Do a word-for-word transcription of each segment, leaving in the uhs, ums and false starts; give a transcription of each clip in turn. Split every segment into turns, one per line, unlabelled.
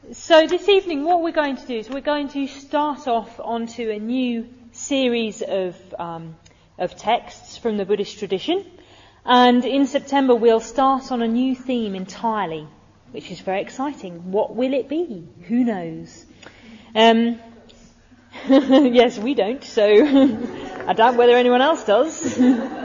So this evening what we're going to do is we're going to start off onto a new series of um, of texts from the Buddhist tradition, and in September we'll start on a new theme entirely, which is very exciting. What will it be? Who knows? Um, yes, we don't, so I doubt whether anyone else does.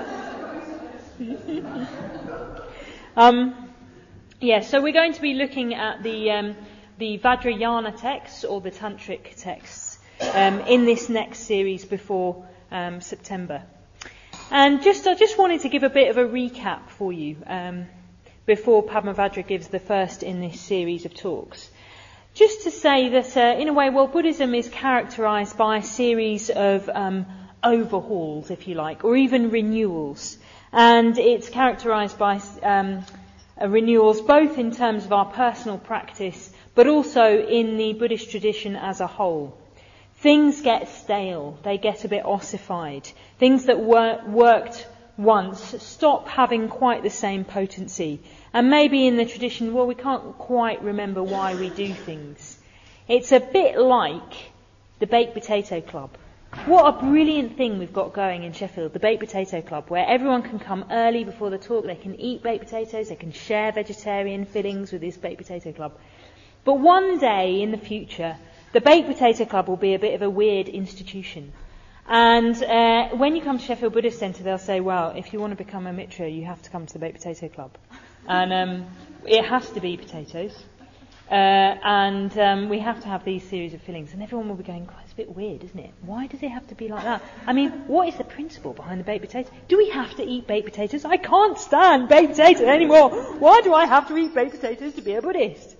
um, yeah, so we're going to be looking at the um, the Vajrayana texts, or the Tantric texts, um, in this next series before um, September. And just I just wanted to give a bit of a recap for you um, before Padmavajra gives the first in this series of talks. Just to say that, uh, in a way, well, Buddhism is characterized by a series of um, overhauls, if you like, or even renewals. And it's characterized by um, uh, renewals both in terms of our personal practice, but also in the Buddhist tradition as a whole. Things get stale, they get a bit ossified. Things that wor- worked once stop having quite the same potency. And maybe in the tradition, well, we can't quite remember why we do things. It's a bit like the Baked Potato Club. What a brilliant thing we've got going in Sheffield, the Baked Potato Club, where everyone can come early before the talk, they can eat baked potatoes, they can share vegetarian fillings with this Baked Potato Club. But one day in the future, the Baked Potato Club will be a bit of a weird institution. And uh, when you come to Sheffield Buddhist Centre, they'll say, well, if you want to become a Mitra, you have to come to the Baked Potato Club. And um, it has to be potatoes. Uh, and um, we have to have these series of fillings. And everyone will be going, oh, it's a bit weird, isn't it? Why does it have to be like that? I mean, what is the principle behind the baked potatoes? Do we have to eat baked potatoes? I can't stand baked potatoes anymore. Why do I have to eat baked potatoes to be a Buddhist?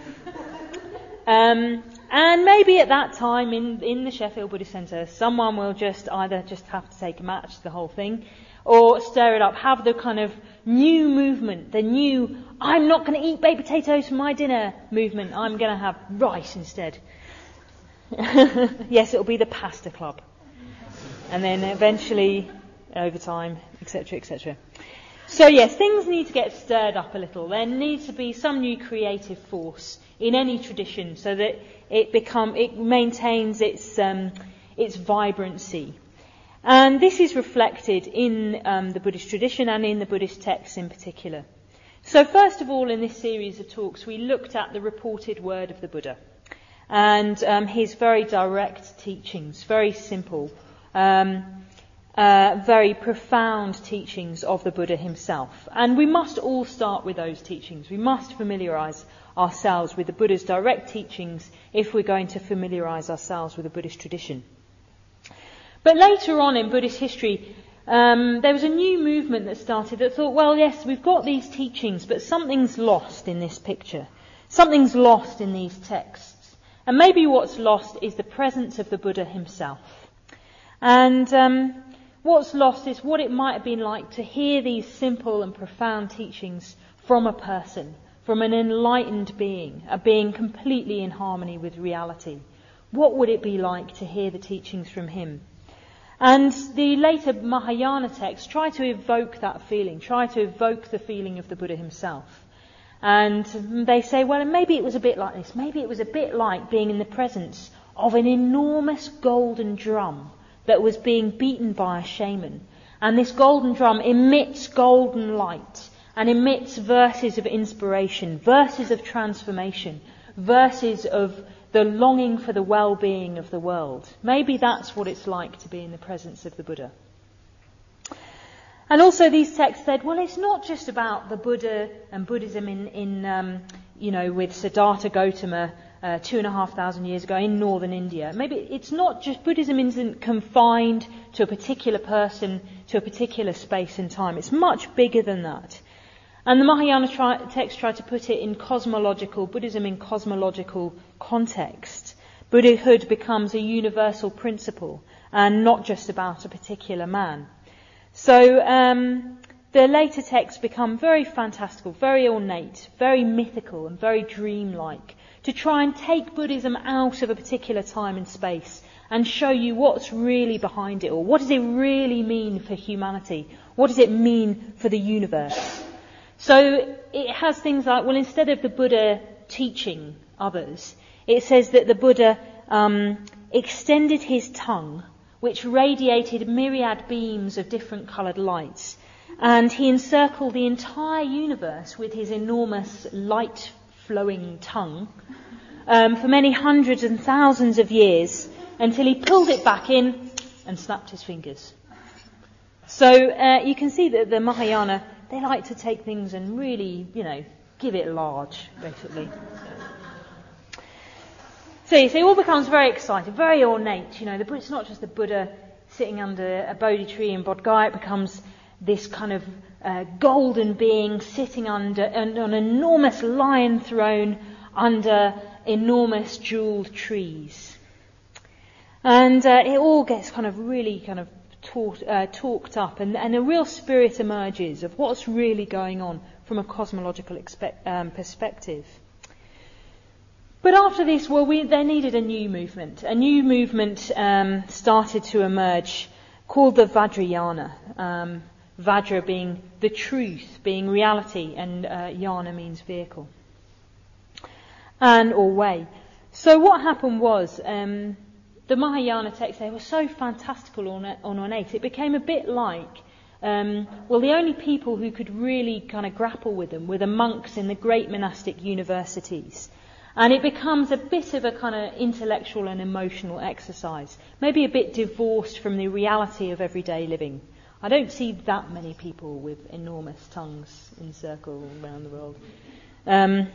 Um, and maybe at that time in, in the Sheffield Buddhist Centre, someone will just either just have to take a match to the whole thing, or stir it up, have the kind of new movement, the new, I'm not going to eat baked potatoes for my dinner movement, I'm going to have rice instead. Yes, it'll be the pasta club. And then eventually, over time, et cetera, et cetera. So yes, things need to get stirred up a little. There needs to be some new creative force in any tradition so that it become it maintains its um, its vibrancy. And this is reflected in um, the Buddhist tradition and in the Buddhist texts in particular. So first of all, in this series of talks, we looked at the reported word of the Buddha and um, his very direct teachings, very simple, um, uh, very profound teachings of the Buddha himself. And we must all start with those teachings. We must familiarise ourselves with the Buddha's direct teachings if we're going to familiarise ourselves with the Buddhist tradition. But later on in Buddhist history, um, there was a new movement that started that thought, well, yes, we've got these teachings, but something's lost in this picture. Something's lost in these texts. And maybe what's lost is the presence of the Buddha himself. And um, what's lost is what it might have been like to hear these simple and profound teachings from a person, from an enlightened being, a being completely in harmony with reality. What would it be like to hear the teachings from him? And the later Mahayana texts try to evoke that feeling, try to evoke the feeling of the Buddha himself. And they say, well, maybe it was a bit like this. Maybe it was a bit like being in the presence of an enormous golden drum that was being beaten by a shaman. And this golden drum emits golden light and emits verses of inspiration, verses of transformation, verses of the longing for the well-being of the world. Maybe that's what it's like to be in the presence of the Buddha. And also these texts said, well, it's not just about the Buddha and Buddhism in, in um, you know, with Siddhartha Gautama uh, two and a half thousand years ago in northern India. Maybe it's not just, Buddhism isn't confined to a particular person, to a particular space and time. It's much bigger than that. And the Mahayana tri- text tried to put it in cosmological, Buddhism in cosmological context. Buddhahood becomes a universal principle and not just about a particular man. So um, the later texts become very fantastical, very ornate, very mythical and very dreamlike to try and take Buddhism out of a particular time and space and show you what's really behind it all. What does it really mean for humanity? What does it mean for the universe? So it has things like, well, instead of the Buddha teaching others, it says that the Buddha um, extended his tongue, which radiated myriad beams of different coloured lights, and he encircled the entire universe with his enormous light-flowing tongue um, for many hundreds and thousands of years, until he pulled it back in and snapped his fingers. So uh, you can see that the Mahayana, they like to take things and really, you know, give it large, basically. So you see, it all becomes very exciting, very ornate. You know, the, it's not just the Buddha sitting under a Bodhi tree in Bodh Gaya. It becomes this kind of uh, golden being sitting under on an enormous lion throne under enormous jewelled trees. And uh, it all gets kind of really kind of talk, uh, talked up, and, and a real spirit emerges of what's really going on from a cosmological expect, um, perspective. But after this, well, we, they needed a new movement. A new movement um, started to emerge called the Vajrayana. Um, Vajra being the truth, being reality, and uh, Yana means vehicle. And or way. So what happened was, um, the Mahayana texts, they were so fantastical and ornate, it became a bit like, um, well, the only people who could really kind of grapple with them were the monks in the great monastic universities. And it becomes a bit of a kind of intellectual and emotional exercise, maybe a bit divorced from the reality of everyday living. I don't see that many people with enormous tongues encircled around the world. Um,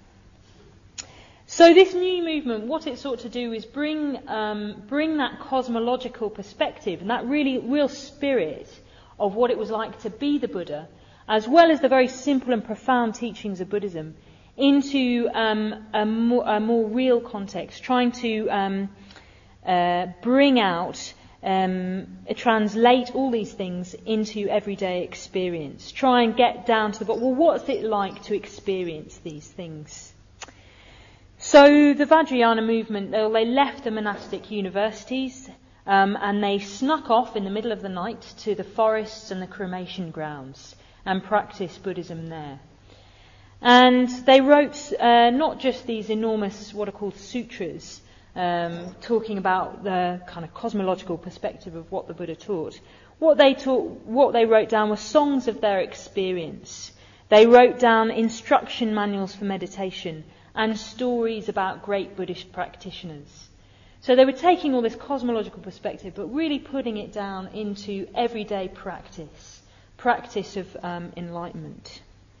so this new movement, what it sought to do is bring um, bring that cosmological perspective and that really real spirit of what it was like to be the Buddha, as well as the very simple and profound teachings of Buddhism, into um, a, more, a more real context, trying to um, uh, bring out, um, translate all these things into everyday experience. Try and get down to the bottom. Well, what's it like to experience these things? So the Vajrayana movement, they left the monastic universities um, and they snuck off in the middle of the night to the forests and the cremation grounds and practiced Buddhism there. And they wrote uh, not just these enormous, what are called sutras, um, talking about the kind of cosmological perspective of what the Buddha taught. What they taught, what they wrote down were songs of their experience. They wrote down instruction manuals for meditation and stories about great Buddhist practitioners. So they were taking all this cosmological perspective, but really putting it down into everyday practice, practice of um, enlightenment.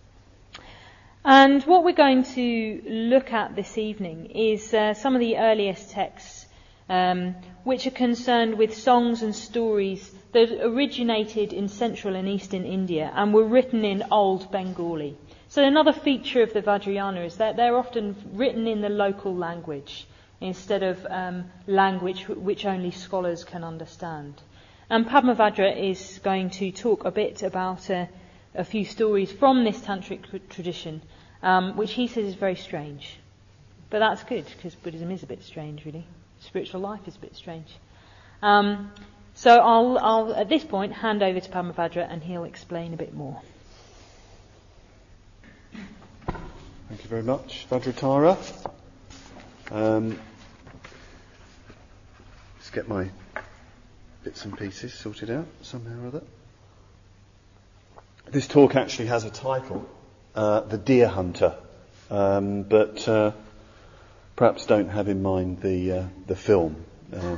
And what we're going to look at this evening is uh, some of the earliest texts um, which are concerned with songs and stories that originated in central and eastern India and were written in Old Bengali. So another feature of the Vajrayana is that they're often written in the local language instead of um, language which only scholars can understand. And Padmavajra is going to talk a bit about uh, a few stories from this tantric tradition, um, which he says is very strange. But that's good, because Buddhism is a bit strange, really. Spiritual life is a bit strange. Um, so I'll, I'll, at this point, hand over to Padmavajra and he'll explain a bit more.
Thank you very much, Vajratara. Um, let's get my bits and pieces sorted out somehow or other. This talk actually has a title, uh, The Deer Hunter, um, but uh, perhaps don't have in mind the uh, the film. Um,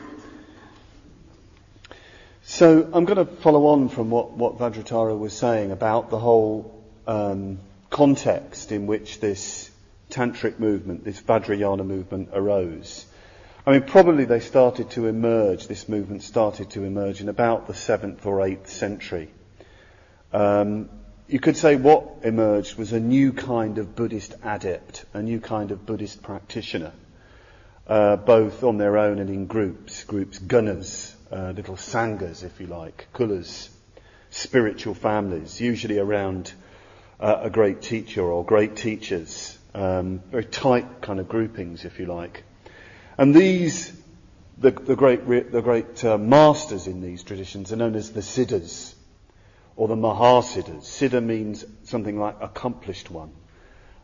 so I'm going to follow on from what, what Vajratara was saying about the whole um, context in which this tantric movement, this Vajrayana movement arose. I mean, probably they started to emerge, this movement started to emerge in about the seventh or eighth century. Um, you could say what emerged was a new kind of Buddhist adept, a new kind of Buddhist practitioner, uh, both on their own and in groups, groups, gunas, uh, little sanghas, if you like, kulas, spiritual families, usually around uh, a great teacher or great teachers, um, very tight kind of groupings, if you like. And these, the, the great, the great uh, masters in these traditions are known as the siddhas, or the mahasiddhas. Siddha means something like accomplished one.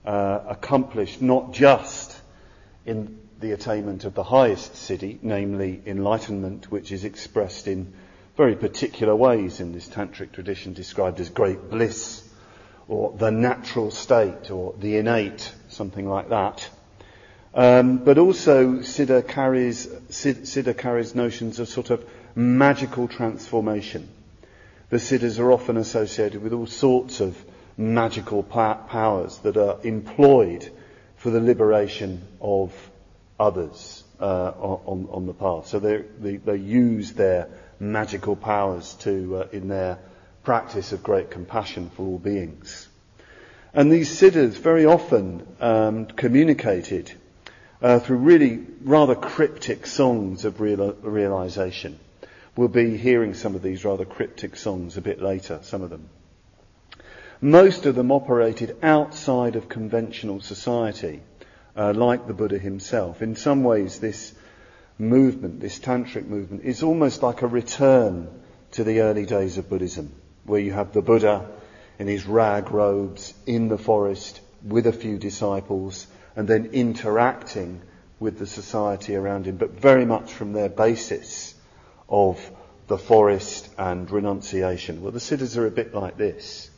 uh, accomplished not just in the attainment of the highest siddhi, namely enlightenment, which is expressed in very particular ways in this tantric tradition, described as great bliss, or the natural state, or the innate, something like that. Um, but also Siddha carries, Siddha carries notions of sort of magical transformation. The Siddhas are often associated with all sorts of magical pa- powers that are employed for the liberation of others uh, on, on the path. So they, they use their magical powers to uh, in their practice of great compassion for all beings. And these siddhas very often um, communicated uh, through really rather cryptic songs of real, realization. We'll be hearing some of these rather cryptic songs a bit later, some of them. Most of them operated outside of conventional society, uh, like the Buddha himself. In some ways, this movement, this tantric movement, is almost like a return to the early days of Buddhism, where you have the Buddha in his rag robes in the forest with a few disciples and then interacting with the society around him, but very much from their basis of the forest and renunciation. Well, the siddhas are a bit like this.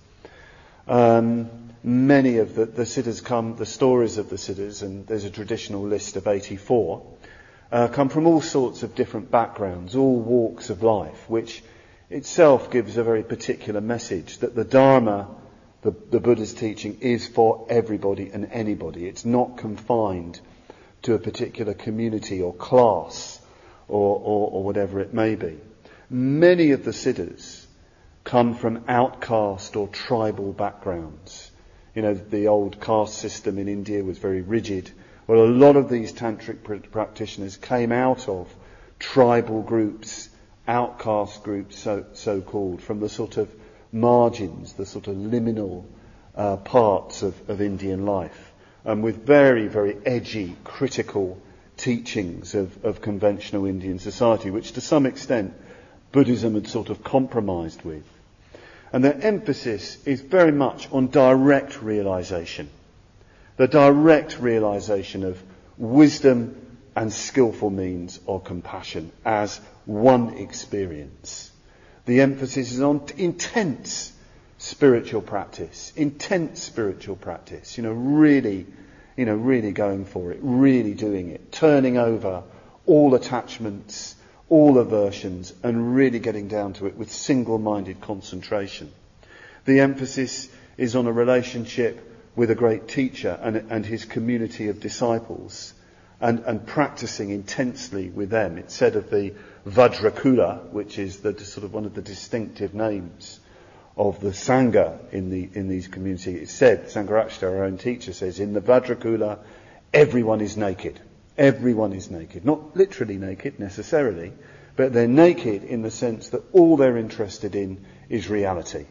Um, many of the, the siddhas come, the stories of the siddhas, and there's a traditional list of eighty-four, uh, come from all sorts of different backgrounds, all walks of life, which itself gives a very particular message that the Dharma, the, the Buddha's teaching, is for everybody and anybody. It's not confined to a particular community or class or, or, or whatever it may be. Many of the siddhas come from outcast or tribal backgrounds. You know, the old caste system in India was very rigid. Well, a lot of these tantric pr- practitioners came out of tribal groups, outcast groups, so, so-called, from the sort of margins, the sort of liminal uh, parts of, of Indian life, and with very, very edgy, critical teachings of, of conventional Indian society, which to some extent Buddhism had sort of compromised with. And their emphasis is very much on direct realization. The direct realization of wisdom and skillful means or compassion as one experience. The emphasis is on intense spiritual practice, intense spiritual practice, you know, really, you know, really going for it, really doing it, turning over all attachments, all aversions, and really getting down to it with single-minded concentration. The emphasis is on a relationship with a great teacher and, and his community of disciples, and, and practicing intensely with them. It's said of the Vajrakula, which is the sort of one of the distinctive names of the Sangha in the in these communities. It's said, Sangharakshita, our own teacher, says, in the Vajrakula, everyone is naked. Everyone is naked. Not literally naked necessarily, but they're naked in the sense that all they're interested in is reality.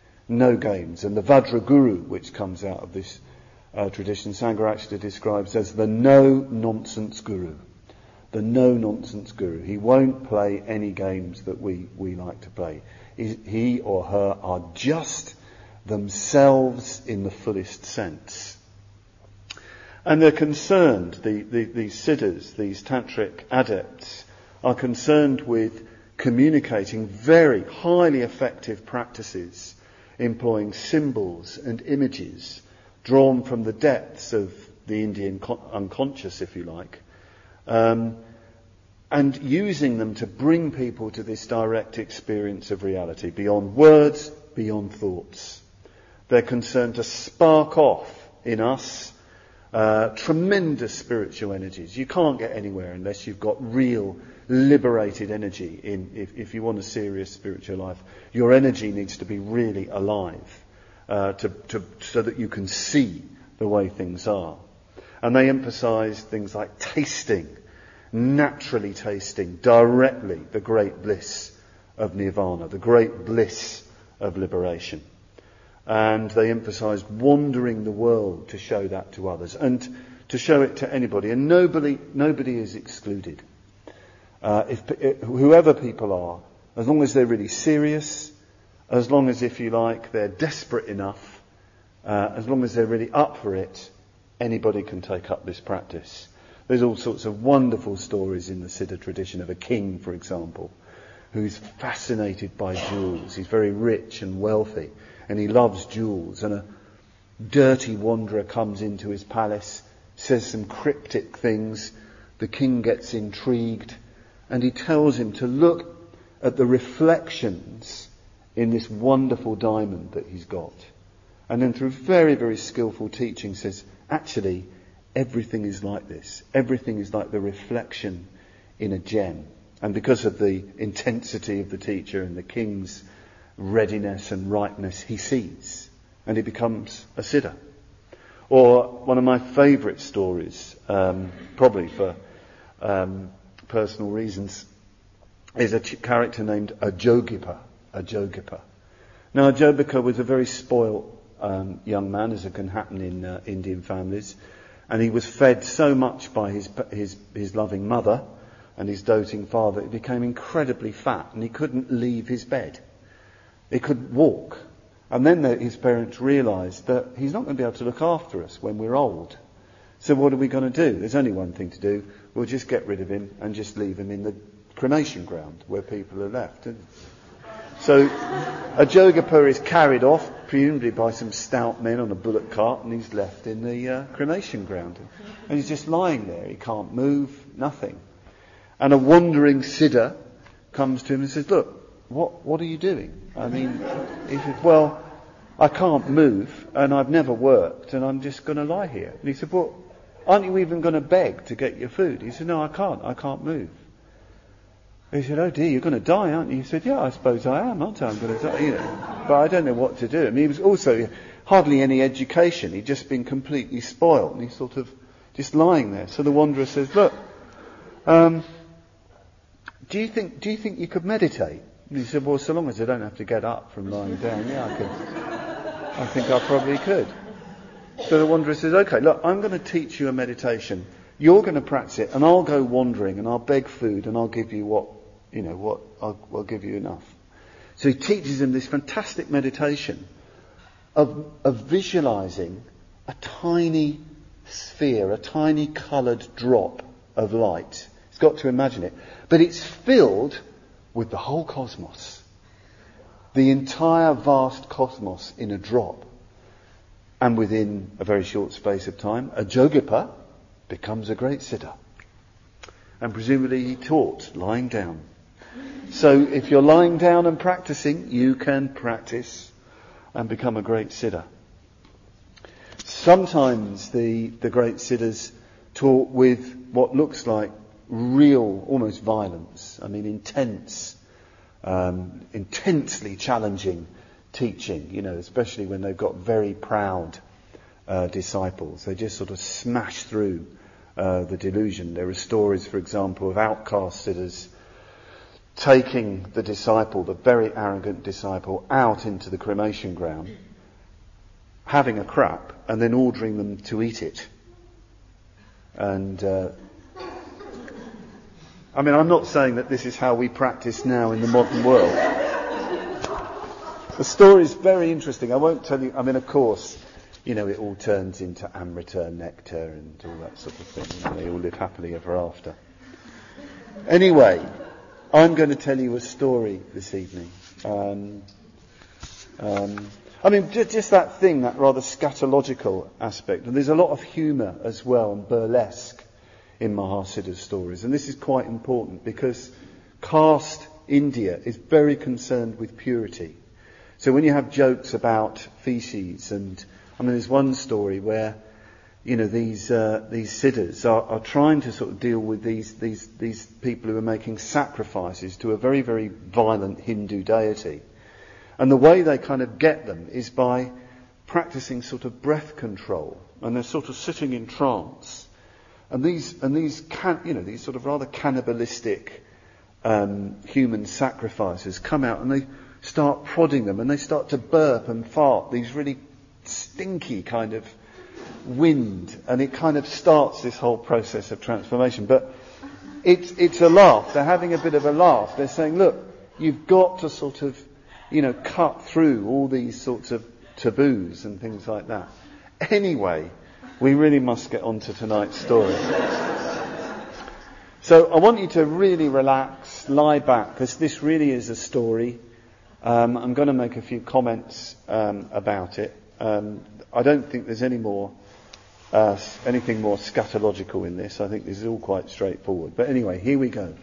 No games. And the Vajraguru, which comes out of this uh, tradition, Sangharakshita describes as the no-nonsense guru. The no-nonsense guru. He won't play any games that we, we like to play. He, he or her are just themselves in the fullest sense. And they're concerned, the, the, these siddhas, these tantric adepts, are concerned with communicating very highly effective practices, employing symbols and images drawn from the depths of the Indian con- unconscious, if you like, um, and using them to bring people to this direct experience of reality, beyond words, beyond thoughts. They're concerned to spark off in us Uh, tremendous spiritual energies. You can't get anywhere unless you've got real liberated energy. In if, if you want a serious spiritual life, your energy needs to be really alive uh, to, to, so that you can see the way things are. And they emphasise things like tasting, naturally tasting directly the great bliss of nirvana, the great bliss of liberation. And they emphasise wandering the world to show that to others and to show it to anybody. And nobody, nobody is excluded. Uh, if, if whoever people are, as long as they're really serious, as long as, if you like, they're desperate enough uh, as long as they're really up for it, anybody can take up this practice. There's all sorts of wonderful stories in the Siddha tradition of a king, for example, who's fascinated by jewels. He's very rich and wealthy, and he loves jewels. And a dirty wanderer comes into his palace, says some cryptic things. The king gets intrigued, and he tells him to look at the reflections in this wonderful diamond that he's got. And then through very, very skillful teaching says, actually, everything is like this. Everything is like the reflection in a gem. And because of the intensity of the teacher and the king's readiness and rightness, he sees. And he becomes a siddha. Or one of my favourite stories, um, probably for um, personal reasons, is a ch- character named Ajogippa. Ajogippa. Now, Ajogippa was a very spoilt um, young man, as it can happen in uh, Indian families. And he was fed so much by his, his his loving mother and his doting father, he became incredibly fat and he couldn't leave his bed. He couldn't walk. And then the, his parents realised that he's not going to be able to look after us when we're old. So what are we going to do? There's only one thing to do. We'll just get rid of him and just leave him in the cremation ground where people are left. And so Ajogippa is carried off, presumably by some stout men on a bullock cart, and he's left in the uh, cremation ground. And he's just lying there. He can't move, nothing. And a wandering siddha comes to him and says, look, what what are you doing? I mean, he said, well, I can't move, and I've never worked, and I'm just going to lie here. And he said, well, aren't you even going to beg to get your food? He said, no, I can't. I can't move. He said, oh dear, you're going to die, aren't you? He said, yeah, I suppose I am, aren't I? I'm going to die, you know. But I don't know what to do. I mean, he was also hardly any education. He'd just been completely spoiled, and he's sort of just lying there. So the wanderer says, look, um, do you think, do you think you could meditate? And he said, well, so long as I don't have to get up from lying down, yeah, I could. I think I probably could. So the wanderer says, okay, look, I'm going to teach you a meditation. You're going to practice it, and I'll go wandering, and I'll beg food, and I'll give you what, you know, what, I'll, I'll give you enough. So he teaches him this fantastic meditation of, of visualising a tiny sphere, a tiny coloured drop of light. He's got to imagine it. But it's filled with the whole cosmos. The entire vast cosmos in a drop. And within a very short space of time, Ajogippa becomes a great siddha. And presumably he taught lying down. So if you're lying down and practicing, you can practice and become a great siddha. Sometimes the, the great siddhas taught with what looks like real, almost violence. I mean, intense, um, intensely challenging teaching, you know, especially when they've got very proud uh, disciples. They just sort of smash through uh, the delusion. There are stories, for example, of outcast siddhas taking the disciple, the very arrogant disciple, out into the cremation ground, having a crap, and then ordering them to eat it. And uh, I mean, I'm not saying that this is how we practice now in the modern world. The story is very interesting. I won't tell you. I mean, of course, you know, it all turns into amrita, nectar, and all that sort of thing. You know, they all live happily ever after. Anyway, I'm going to tell you a story this evening. Um, um, I mean, just, just that thing, that rather scatological aspect. And there's a lot of humour as well, and burlesque in Mahasiddha's stories. And this is quite important because caste India is very concerned with purity. So when you have jokes about feces, and I mean, there's one story where, you know, these uh, these siddhas are, are trying to sort of deal with these these these people who are making sacrifices to a very, very violent Hindu deity. And the way they kind of get them is by practicing sort of breath control, and they're sort of sitting in trance. And these and these can, you know, these sort of rather cannibalistic um, human sacrifices come out, and they start prodding them, and they start to burp and fart these really stinky kind of wind, and it kind of starts this whole process of transformation. But it's it's a laugh. They're having a bit of a laugh. They're saying, look, you've got to sort of, you know, cut through all these sorts of taboos and things like that. Anyway, we really must get on to tonight's story. So I want you to really relax, lie back, because this really is a story. Um, I'm going to make a few comments um, about it. Um, I don't think there's any more, uh, anything more scatological in this. I think this is all quite straightforward. But anyway, here we go.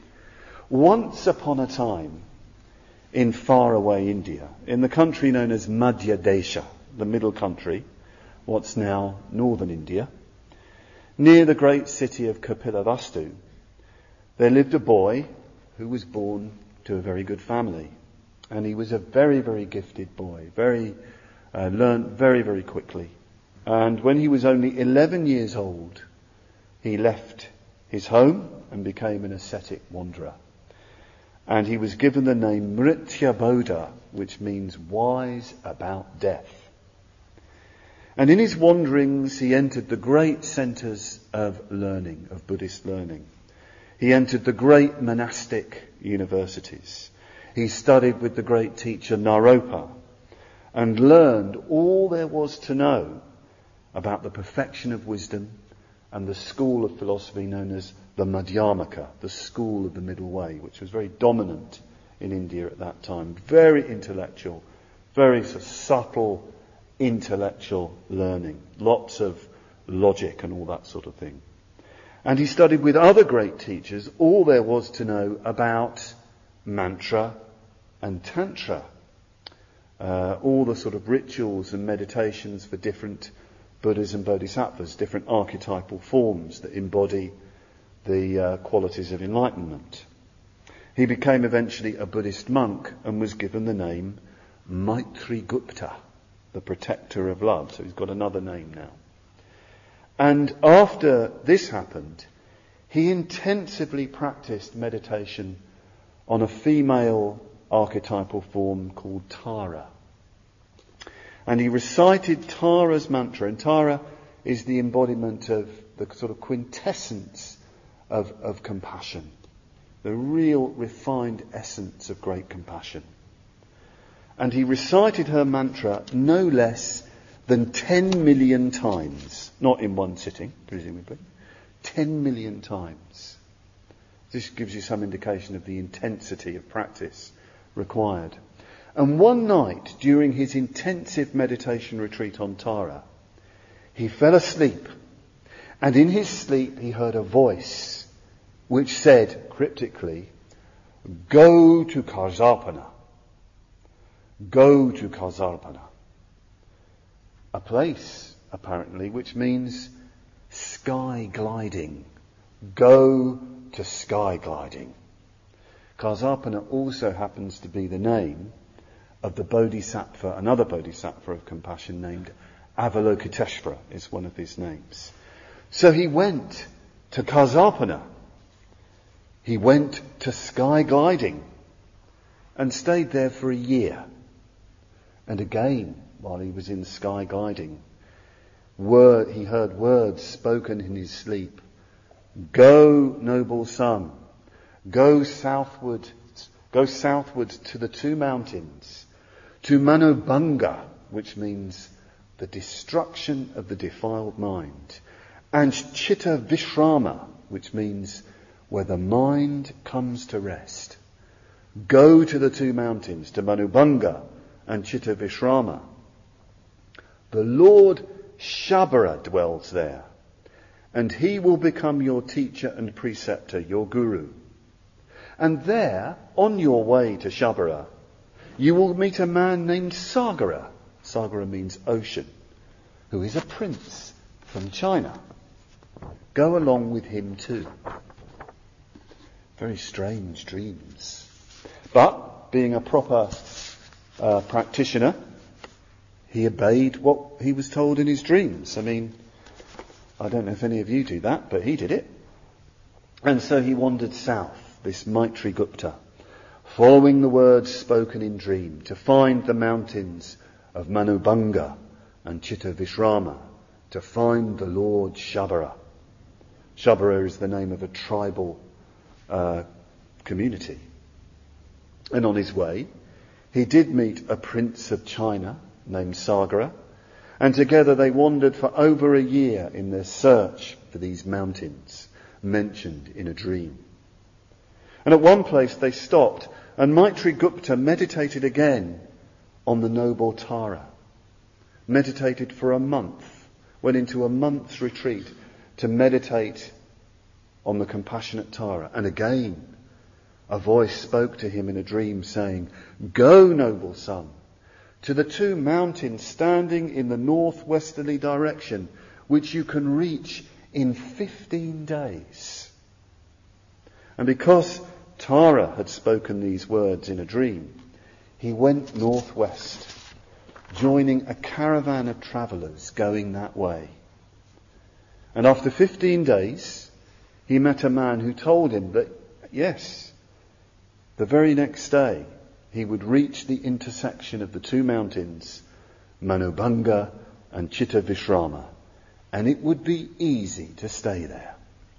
Once upon a time, in faraway India, in the country known as Madhya Desha, the middle country, what's now northern India, near the great city of Kapilavastu, there lived a boy who was born to a very good family. And he was a very, very gifted boy, very, uh, learned very, very quickly. And when he was only eleven years old, he left his home and became an ascetic wanderer. And he was given the name Mrityabodha, which means wise about death. And in his wanderings, he entered the great centres of learning, of Buddhist learning. He entered the great monastic universities. He studied with the great teacher Naropa and learned all there was to know about the perfection of wisdom and the school of philosophy known as the Madhyamaka, the school of the middle way, which was very dominant in India at that time. Very intellectual, very sort of subtle intellectual learning, lots of logic and all that sort of thing. And he studied with other great teachers all there was to know about mantra and tantra, uh, all the sort of rituals and meditations for different Buddhas and Bodhisattvas, different archetypal forms that embody the uh, qualities of enlightenment. He became eventually a Buddhist monk and was given the name Maitrigupta, the protector of love. So he's got another name now. And after this happened, he intensively practiced meditation on a female archetypal form called Tara. And he recited Tara's mantra, and Tara is the embodiment of the sort of quintessence of, of compassion, the real refined essence of great compassion. And he recited her mantra no less than ten million times, not in one sitting, presumably, ten million times. This gives you some indication of the intensity of practice required. And one night, during his intensive meditation retreat on Tara, he fell asleep. And in his sleep, he heard a voice which said, cryptically, "Go to Karsarpana. Go to Karsarpana." A place, apparently, which means sky gliding. Go to sky gliding. Karsarpana also happens to be the name of the Bodhisattva, another Bodhisattva of compassion named Avalokiteshvara is one of his names. So he went to Karsarpana. He went to sky gliding and stayed there for a year. And again, while he was in sky gliding, word, he heard words spoken in his sleep. "Go, noble son, go southward, go southward to the two mountains, to Manobanga," which means the destruction of the defiled mind, and Chitta Vishrama, which means where the mind comes to rest. Go to the two mountains, to Manobanga and Chitta Vishrama. The Lord Shabara dwells there, and he will become your teacher and preceptor, your guru. And there, on your way to Shabara, you will meet a man named Sagara. Sagara means ocean, who is a prince from China. Go along with him too. Very strange dreams. But, being a proper uh, practitioner, he obeyed what he was told in his dreams. I mean, I don't know if any of you do that, but he did it. And so he wandered south, this Maitrigupta, following the words spoken in dream, to find the mountains of Manobanga and Chitta Vishrama, to find the Lord Shabara. Shabara is the name of a tribal uh, community. And on his way, he did meet a prince of China named Sagara, and together they wandered for over a year in their search for these mountains mentioned in a dream. And at one place they stopped, and Maitrigupta meditated again on the noble Tara. Meditated for a month, went into a month's retreat to meditate on the compassionate Tara. And again, a voice spoke to him in a dream saying, "Go, noble son, to the two mountains standing in the northwesterly direction, which you can reach in fifteen days." And because Tara had spoken these words in a dream, he went northwest, joining a caravan of travellers going that way. And after fifteen days, he met a man who told him that, yes, the very next day he would reach the intersection of the two mountains, Manobhanga and Chittavishrama, and it would be easy to stay there.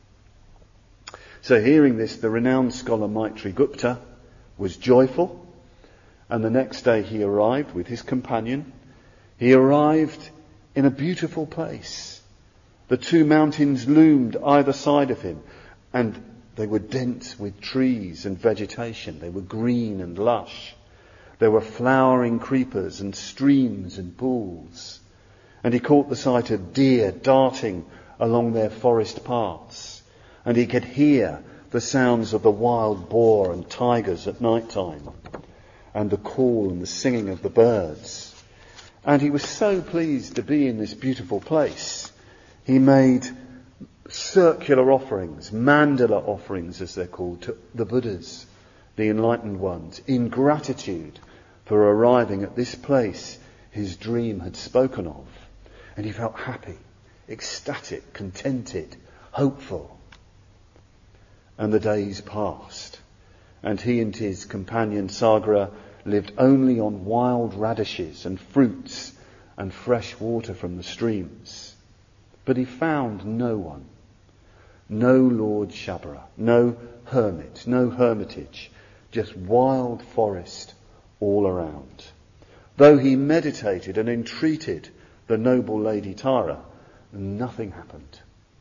So hearing this, the renowned scholar Maitrigupta was joyful, and the next day he arrived with his companion. He arrived in a beautiful place. The two mountains loomed either side of him, and they were dense with trees and vegetation. They were green and lush. There were flowering creepers and streams and pools. And he caught the sight of deer darting along their forest paths. And he could hear the sounds of the wild boar and tigers at night time, and the call and the singing of the birds. And he was so pleased to be in this beautiful place. He made circular offerings, mandala offerings as they're called, to the Buddhas, the enlightened ones, in gratitude for arriving at this place his dream had spoken of. And he felt happy, ecstatic, contented, hopeful. And the days passed, and he and his companion Sagara lived only on wild radishes and fruits and fresh water from the streams. But he found no one, no Lord Shabara, no hermit, no hermitage, just wild forest all around. Though he meditated and entreated the noble Lady Tara, nothing happened.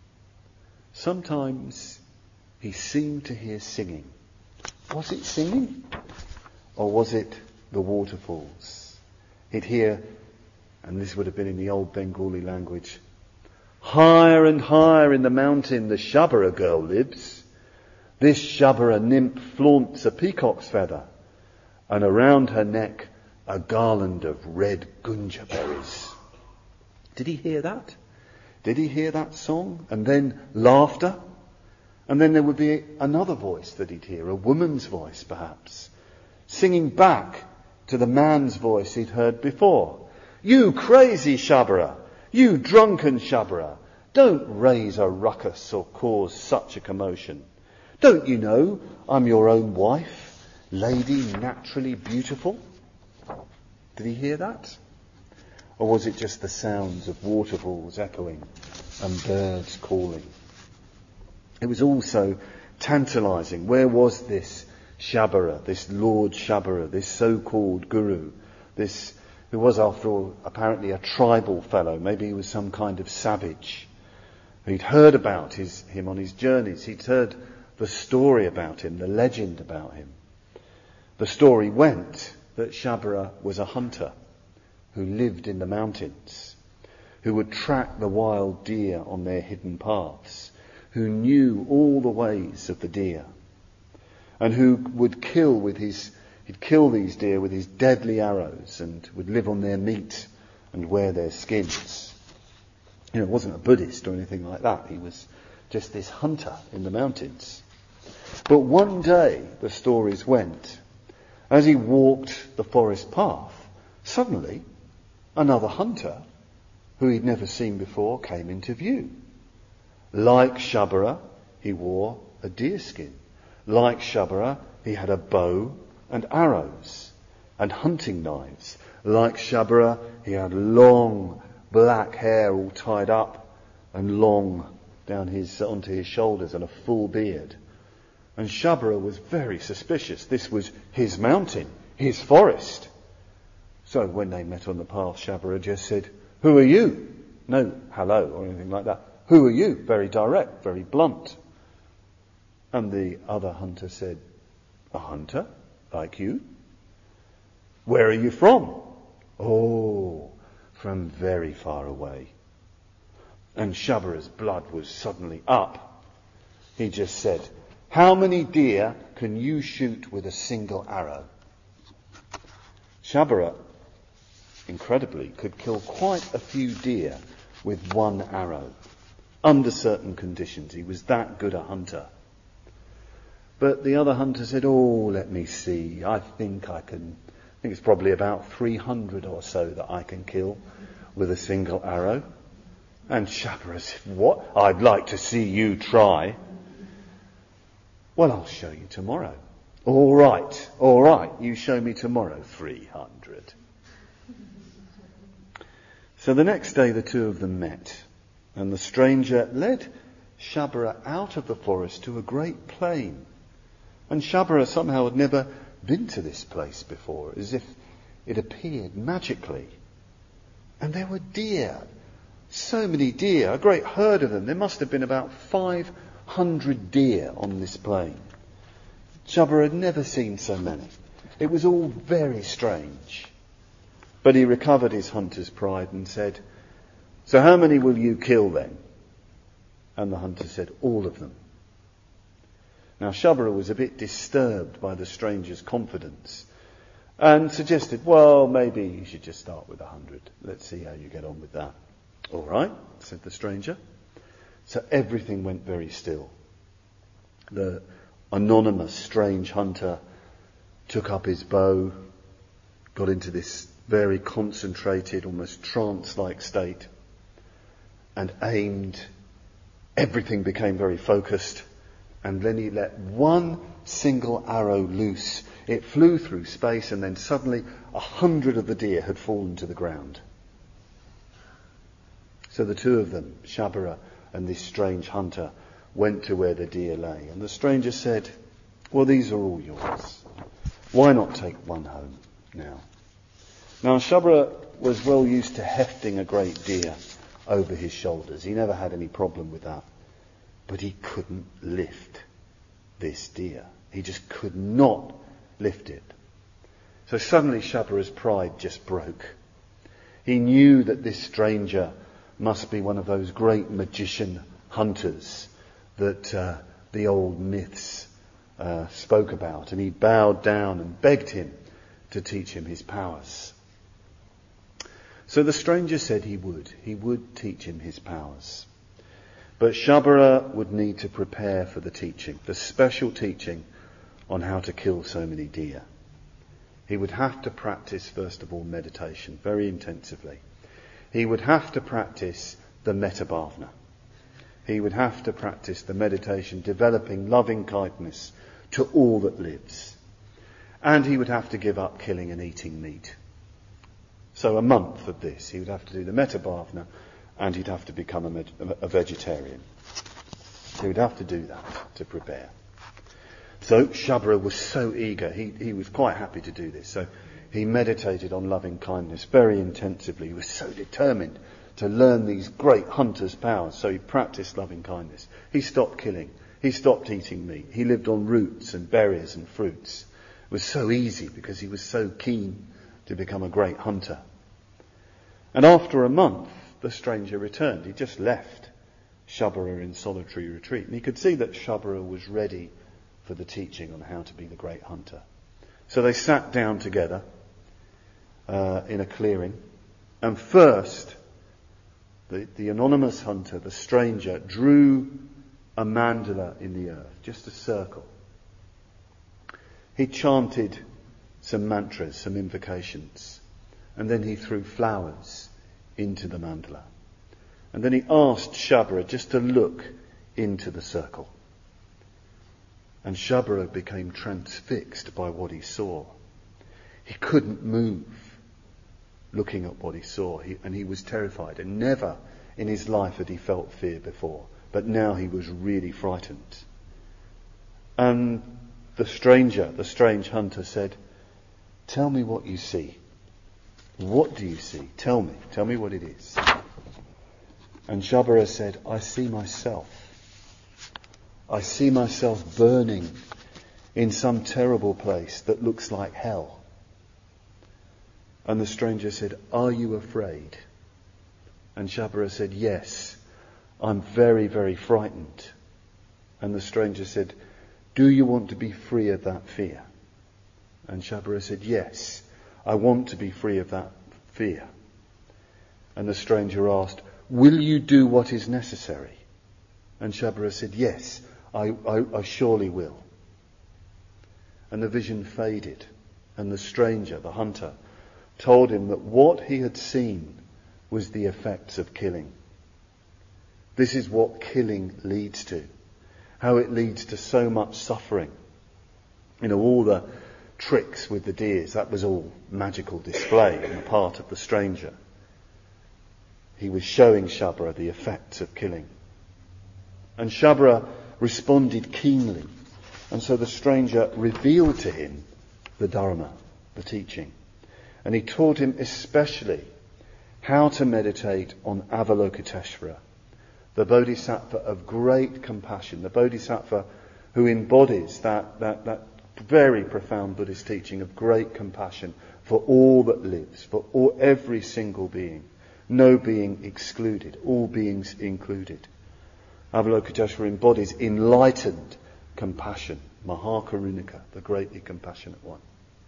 Sometimes he seemed to hear singing. Was it singing? Or was it the waterfalls? He'd hear, and this would have been in the old Bengali language, "Higher and higher in the mountain the Shabara girl lives. This Shabara nymph flaunts a peacock's feather, and around her neck a garland of red gunja berries." Did he hear that? Did he hear that song? And then laughter? And then there would be another voice that he'd hear, a woman's voice perhaps, singing back to the man's voice he'd heard before. "You crazy Shabara, you drunken Shabara, don't raise a ruckus or cause such a commotion. Don't you know I'm your own wife, lady naturally beautiful?" Did he hear that? Or was it just the sounds of waterfalls echoing and birds calling? It was also tantalizing. Where was this Shabara, this Lord Shabara, this so-called guru, this who was after all apparently a tribal fellow? Maybe he was some kind of savage. He'd heard about his, him on his journeys. He'd heard the story about him, the legend about him. The story went that Shabara was a hunter who lived in the mountains, who would track the wild deer on their hidden paths, who knew all the ways of the deer, and who would kill with his, he'd kill these deer with his deadly arrows and would live on their meat and wear their skins. You know, he wasn't a Buddhist or anything like that. He was just this hunter in the mountains. But one day, the stories went, as he walked the forest path, suddenly another hunter who he'd never seen before came into view. Like Shabara, he wore a deerskin. Like Shabara, he had a bow and arrows and hunting knives. Like Shabara, he had long black hair all tied up and long down his onto his shoulders and a full beard. And Shabara was very suspicious. This was his mountain, his forest. So when they met on the path, Shabara just said, "Who are you?" No hello or anything like that. "Who are you?" Very direct, very blunt. And the other hunter said, "A hunter, like you." "Where are you from?" "Oh, from very far away." And Shabara's blood was suddenly up. He just said, "How many deer can you shoot with a single arrow?" Shabara, incredibly, could kill quite a few deer with one arrow, under certain conditions. He was that good a hunter. But the other hunter said, "Oh, let me see. I think I can, I think it's probably about three hundred or so that I can kill with a single arrow." And Shabara said, "What? I'd like to see you try." "Well, I'll show you tomorrow." "All right, all right. You show me tomorrow, three hundred. So the next day the two of them met, and the stranger led Shabara out of the forest to a great plain. And Shabara somehow had never been to this place before, as if it appeared magically. And there were deer, so many deer, a great herd of them. There must have been about five hundred deer on this plain. Shabara had never seen so many. It was all very strange. But he recovered his hunter's pride and said, "So how many will you kill then?" And the hunter said, "All of them." Now Shabara was a bit disturbed by the stranger's confidence and suggested, "Well, maybe you should just start with a hundred. Let's see how you get on with that." "All right," said the stranger. So everything went very still. The anonymous strange hunter took up his bow, got into this very concentrated, almost trance-like state, and aimed. Everything became very focused, and then he let one single arrow loose. It flew through space, and then suddenly a hundred of the deer had fallen to the ground. So the two of them, Shabara and this strange hunter, went to where the deer lay. And the stranger said, "Well, these are all yours. Why not take one home now?" Now Shabara was well used to hefting a great deer over his shoulders. He never had any problem with that. But he couldn't lift this deer. He just could not lift it. So suddenly Shabara's pride just broke. He knew that this stranger must be one of those great magician hunters that uh, the old myths uh, spoke about. And he bowed down and begged him to teach him his powers. So the stranger said he would. He would teach him his powers. But Shabara would need to prepare for the teaching, the special teaching on how to kill so many deer. He would have to practice, first of all, meditation very intensively. He would have to practice the metabhavna. He would have to practice the meditation, developing loving kindness to all that lives. And he would have to give up killing and eating meat. So a month of this, he would have to do the metabhavna, and he'd have to become a, med- a vegetarian. He would have to do that to prepare. So Shabara was so eager, he, he was quite happy to do this. So he meditated on loving kindness very intensively. He was so determined to learn these great hunter's powers. So he practiced loving kindness. He stopped killing. He stopped eating meat. He lived on roots and berries and fruits. It was so easy because he was so keen to become a great hunter. And after a month, the stranger returned. He just left Shabara in solitary retreat. And he could see that Shabara was ready for the teaching on how to be the great hunter. So they sat down together uh, in a clearing. And first, the, the anonymous hunter, the stranger, drew a mandala in the earth, just a circle. He chanted some mantras, some invocations. And then he threw flowers into the mandala. And then he asked Shabara just to look into the circle. And Shabara became transfixed by what he saw. He couldn't move looking at what he saw. He, and he was terrified. And never in his life had he felt fear before. But now he was really frightened. And the stranger, the strange hunter said, "Tell me what you see." What do you see? Tell me. Tell me what it is. And Shabara said, I see myself. I see myself burning in some terrible place that looks like hell. And the stranger said, are you afraid? And Shabara said, yes, I'm very, very frightened. And the stranger said, do you want to be free of that fear? And Shabara said, yes, I want to be free of that fear. And the stranger asked, will you do what is necessary? And Shabara said, yes, I, I, I surely will. And the vision faded, and the stranger, the hunter, told him that what he had seen was the effects of killing. This is what killing leads to, how it leads to so much suffering. You know, all the tricks with the deers, that was all magical display on the part of the stranger. He was showing Shabara the effects of killing. And Shabara responded keenly. And so the stranger revealed to him the Dharma, the teaching. And he taught him especially how to meditate on Avalokiteshvara, the Bodhisattva of great compassion, the Bodhisattva who embodies that, that, that very profound Buddhist teaching of great compassion for all that lives, for all, every single being, no being excluded, all beings included. Avalokiteshvara embodies enlightened compassion, Mahakarunika, the greatly compassionate one.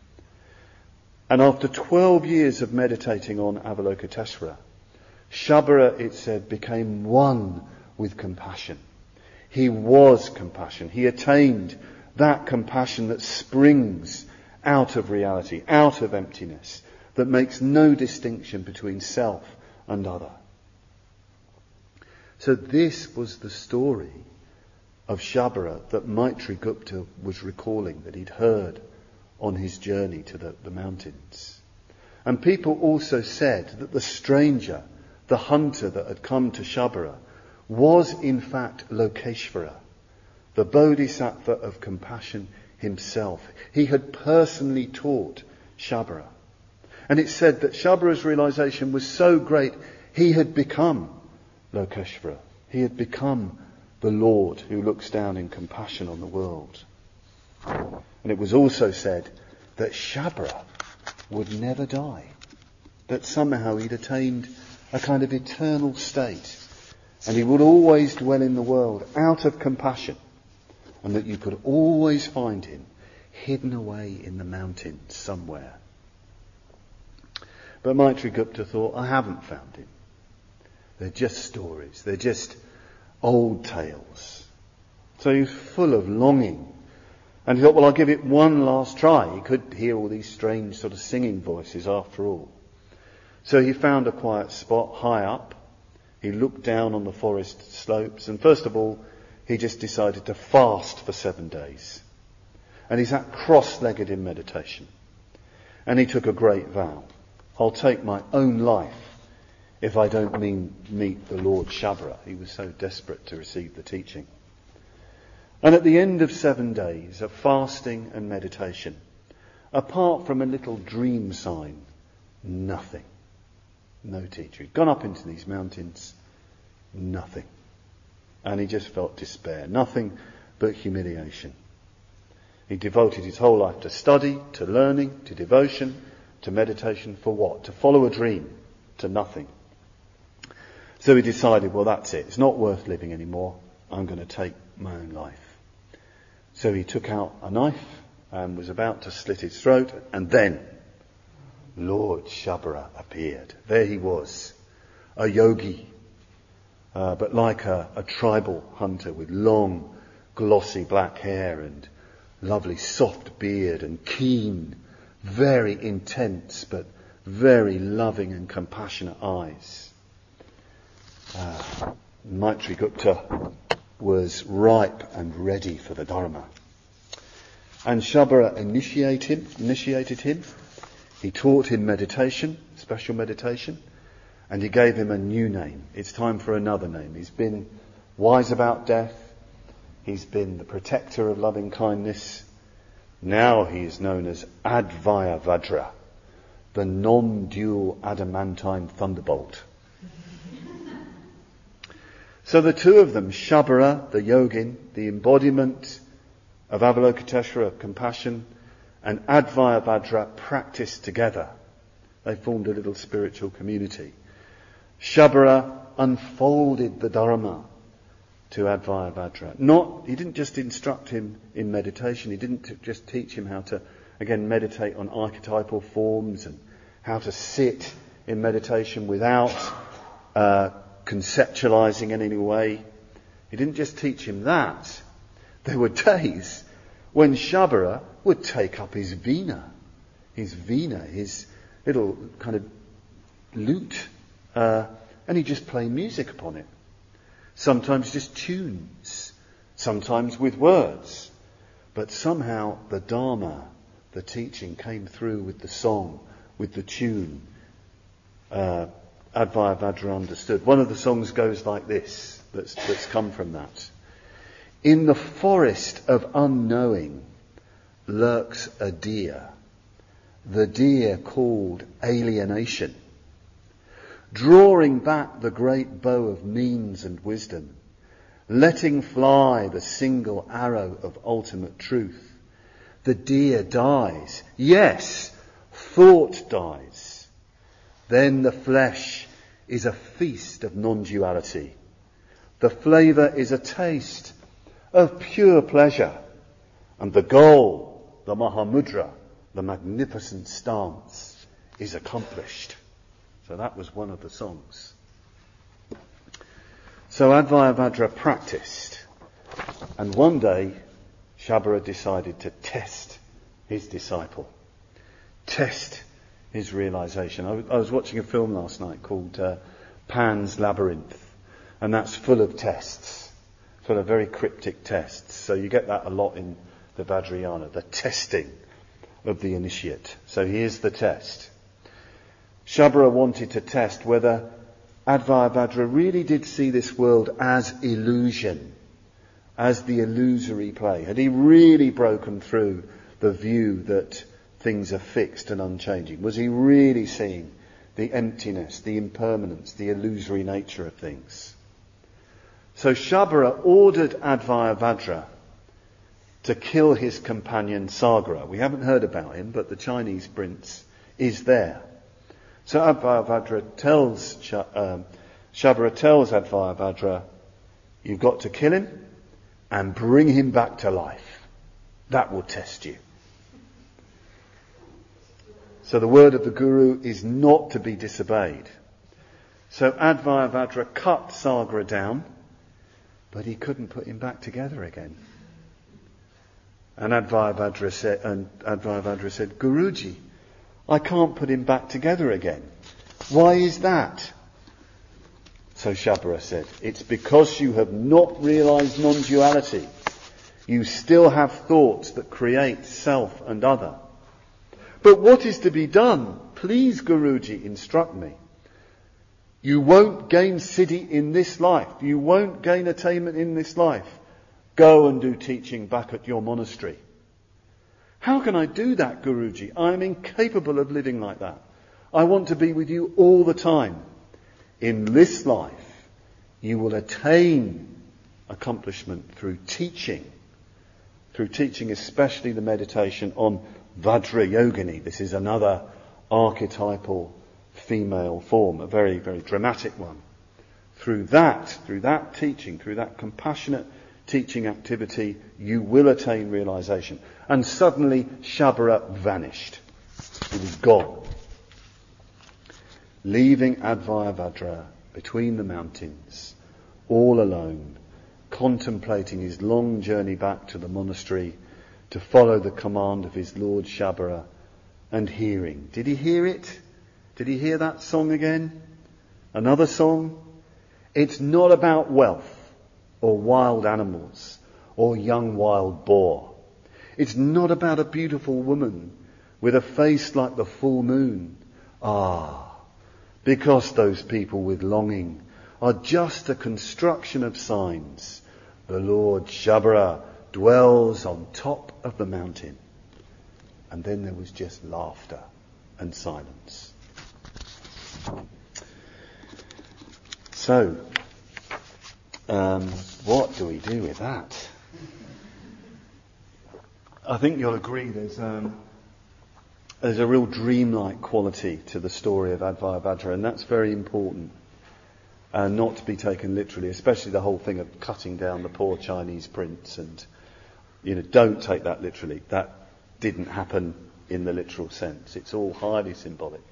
And after twelve years of meditating on Avalokiteshvara, Shabara, it said, became one with compassion. He was compassion. He attained that compassion that springs out of reality, out of emptiness, that makes no distinction between self and other. So this was the story of Shabara that Maitrigupta was recalling, that he'd heard on his journey to the, the mountains. And people also said that the stranger, the hunter that had come to Shabara, was in fact Lokeshvara, the Bodhisattva of compassion himself. He had personally taught Shabara. And it said that Shabara's realization was so great, he had become Lokeshvara. He had become the Lord who looks down in compassion on the world. And it was also said that Shabara would never die, that somehow he'd attained a kind of eternal state, and he would always dwell in the world out of compassion, and that you could always find him hidden away in the mountains somewhere. But Maitrigupta thought, I haven't found him. They're just stories. They're just old tales. So he was full of longing. And he thought, well, I'll give it one last try. He could hear all these strange sort of singing voices after all. So he found a quiet spot high up. He looked down on the forest slopes. And first of all, he just decided to fast for seven days. And he sat cross-legged in meditation. And he took a great vow. I'll take my own life if I don't mean meet the Lord Shabara. He was so desperate to receive the teaching. And at the end of seven days of fasting and meditation, apart from a little dream sign, nothing. No teacher. He'd gone up into these mountains, nothing. And he just felt despair. Nothing but humiliation. He devoted his whole life to study, to learning, to devotion, to meditation. For what? To follow a dream. To nothing. So he decided, well, that's it. It's not worth living anymore. I'm going to take my own life. So he took out a knife and was about to slit his throat, and then Lord Shabara appeared. There he was, a yogi, uh, but like a, a tribal hunter with long, glossy black hair and lovely soft beard and keen, very intense but very loving and compassionate eyes. Uh, Maitrigupta was ripe and ready for the Dharma. And Shabara initiated him, initiated him. He taught him meditation, special meditation, and he gave him a new name. It's time for another name. He's been wise about death. He's been the protector of loving kindness. Now he is known as Advaya Vajra, the non-dual adamantine thunderbolt. So the two of them, Shabara, the yogin, the embodiment of Avalokiteshvara, of compassion, and Advaita-Vajra practiced together. They formed a little spiritual community. Shabara unfolded the Dharma to Advaita-Vajra. Not, he didn't just instruct him in meditation, he didn't t- just teach him how to, again, meditate on archetypal forms and how to sit in meditation without uh, conceptualizing in any way. He didn't just teach him that. There were days when Shabara would take up his veena, his veena, his little kind of lute, uh, and he'd just play music upon it. Sometimes just tunes, sometimes with words. But somehow the Dharma, the teaching, came through with the song, with the tune. Uh, Advaita-Vajra understood. One of the songs goes like this, that's, that's come from that. In the forest of unknowing lurks a deer, the deer called alienation, drawing back the great bow of means and wisdom, letting fly the single arrow of ultimate truth. The deer dies. Yes, thought dies. Then the flesh is a feast of non-duality. The flavour is a taste of pure pleasure. And the goal, the Mahamudra, the magnificent stance, is accomplished. So that was one of the songs. So Advaita-Vajra practiced. And one day, Shabara decided to test his disciple. Test his realization. I, w- I was watching a film last night called uh, Pan's Labyrinth. And that's full of tests. Full of very cryptic tests. So you get that a lot in the Vajrayana. The testing of the initiate. So here's the test. Shabara wanted to test whether Advaita-Vajra really did see this world as illusion, as the illusory play. Had he really broken through the view that things are fixed and unchanging? Was he really seeing the emptiness, the impermanence, the illusory nature of things? So Shabara ordered Advaita-Vajra to kill his companion Sagara. We haven't heard about him, but the Chinese prince is there. So Advaita-Vajra tells, um, Shabara tells Advaita-Vajra, you've got to kill him and bring him back to life. That will test you. So the word of the Guru is not to be disobeyed. So Advaita-Vajra cut Sagara down, but he couldn't put him back together again. And Advaita-Vajra said, and Advaita-Vajra said, Guruji, I can't put him back together again. Why is that? So Shabara said, it's because you have not realized non-duality. You still have thoughts that create self and other. But what is to be done? Please, Guruji, instruct me. You won't gain siddhi in this life. You won't gain attainment in this life. Go and do teaching back at your monastery. How can I do that, Guruji? I am incapable of living like that. I want to be with you all the time. In this life, you will attain accomplishment through teaching. Through teaching, especially the meditation on Vajrayogini. This is another archetypal female form, a very, very dramatic one. Through that, through that teaching, through that compassionate teaching activity, you will attain realization. And suddenly Shabara vanished. He was gone. Leaving Advaita-Vajra between the mountains, all alone, contemplating his long journey back to the monastery to follow the command of his Lord Shabara, and hearing. Did he hear it? Did he hear that song again? Another song? It's not about wealth or wild animals or young wild boar. It's not about a beautiful woman with a face like the full moon. Ah, because those people with longing are just a construction of signs. The Lord Shabara dwells on top of the mountain. And then there was just laughter and silence. So, um, what do we do with that? I think you'll agree there's um, there's a real dreamlike quality to the story of Advaya Vajra, and that's very important, uh, not to be taken literally, especially the whole thing of cutting down the poor Chinese prince, and, you know, don't take that literally. That didn't happen in the literal sense. It's all highly symbolic.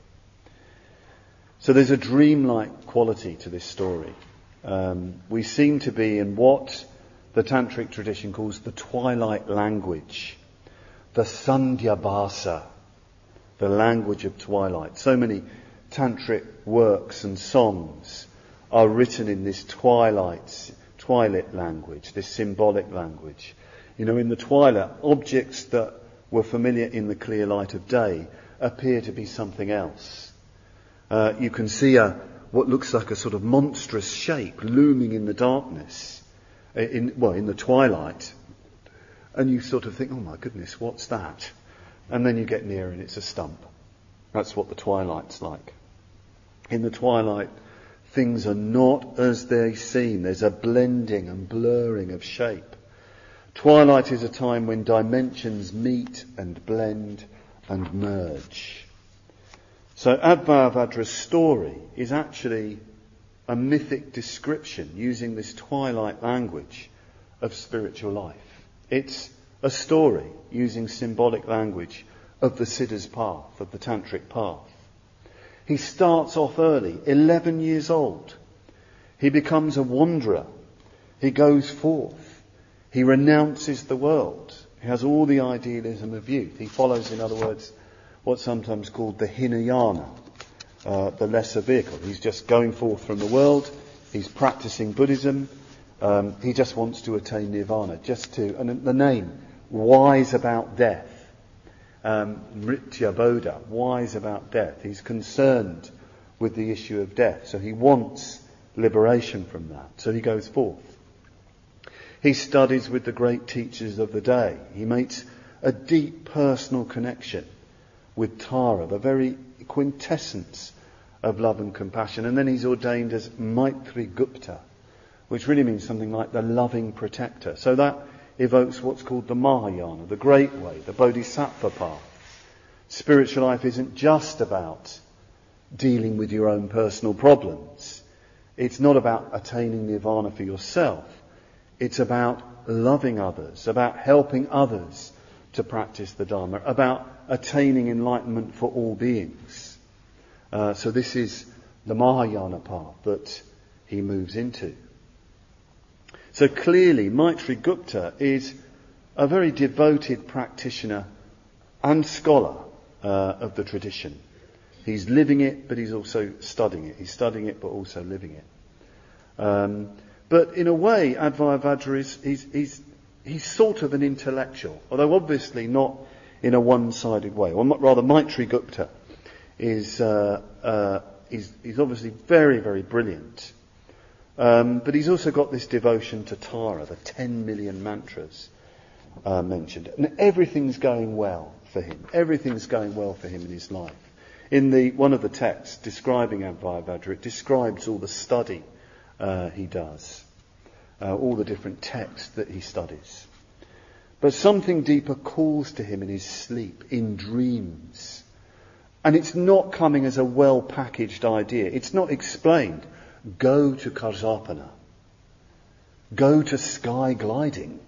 So there's a dreamlike quality to this story. Um, we seem to be in what the Tantric tradition calls the twilight language, the Sandhya Bhasa, the language of twilight. So many Tantric works and songs are written in this twilight, twilight language, this symbolic language. You know, in the twilight, objects that were familiar in the clear light of day appear to be something else. Uh, you can see a, what looks like a sort of monstrous shape looming in the darkness, in, well, in the twilight. And you sort of think, oh my goodness, what's that? And then you get near and it's a stump. That's what the twilight's like. In the twilight, things are not as they seem. There's a blending and blurring of shape. Twilight is a time when dimensions meet and blend and merge. So Advaya Vajra's story is actually a mythic description using this twilight language of spiritual life. It's a story using symbolic language of the Siddha's path, of the Tantric path. He starts off early, eleven years old. He becomes a wanderer. He goes forth. He renounces the world. He has all the idealism of youth. He follows, in other words, what's sometimes called the Hinayana, uh, the lesser vehicle. He's just going forth from the world. He's practicing Buddhism. Um, he just wants to attain nirvana, just to, and the name, wise about death. Um, Mritya Bodha, wise about death. He's concerned with the issue of death. So he wants liberation from that. So he goes forth. He studies with the great teachers of the day. He makes a deep personal connection with Tara, the very quintessence of love and compassion. And then he's ordained as Maitri Gupta, which really means something like the loving protector. So that evokes what's called the Mahayana, the great way, the Bodhisattva path. Spiritual life isn't just about dealing with your own personal problems. It's not about attaining nirvana for yourself. It's about loving others, about helping others to practice the Dharma, about attaining enlightenment for all beings. Uh, so this is the Mahayana path that he moves into. So clearly, Maitri Gupta is a very devoted practitioner and scholar uh, of the tradition. He's living it, but he's also studying it. He's studying it, but also living it. Um, but in a way, Advaya Vajra is he's, he's, he's sort of an intellectual, although obviously not in a one-sided way. Or rather, Maitri Gupta is uh, uh, he's, he's obviously very, very brilliant. Um, but he's also got this devotion to Tara, the ten million mantras uh, mentioned. And everything's going well for him. Everything's going well for him in his life. In the one of the texts describing Advaya Vajra, it describes all the study uh, he does, uh, all the different texts that he studies. But something deeper calls to him in his sleep, in dreams. And it's not coming as a well-packaged idea. It's not explained. Go to Karsapana. Go to sky gliding.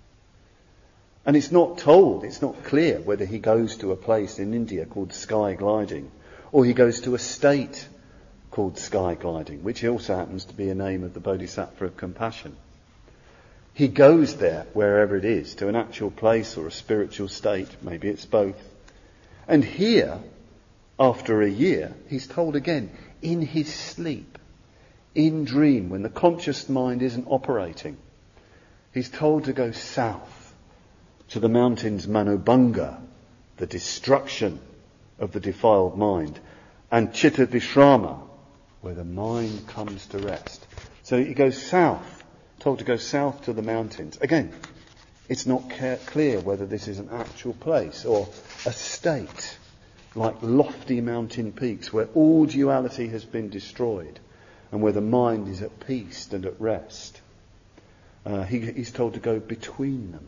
And it's not told, it's not clear whether he goes to a place in India called sky gliding or he goes to a state called sky gliding, which also happens to be a name of the Bodhisattva of compassion. He goes there, wherever it is, to an actual place or a spiritual state, maybe it's both. And here, after a year, he's told again, in his sleep, in dream, when the conscious mind isn't operating, he's told to go south to the mountains Manobanga, the destruction of the defiled mind, and Chitta Vishrama, where the mind comes to rest. So he goes south, told to go south to the mountains. Again, it's not clear whether this is an actual place or a state like lofty mountain peaks where all duality has been destroyed and where the mind is at peace and at rest. Uh, he, he's told to go between them.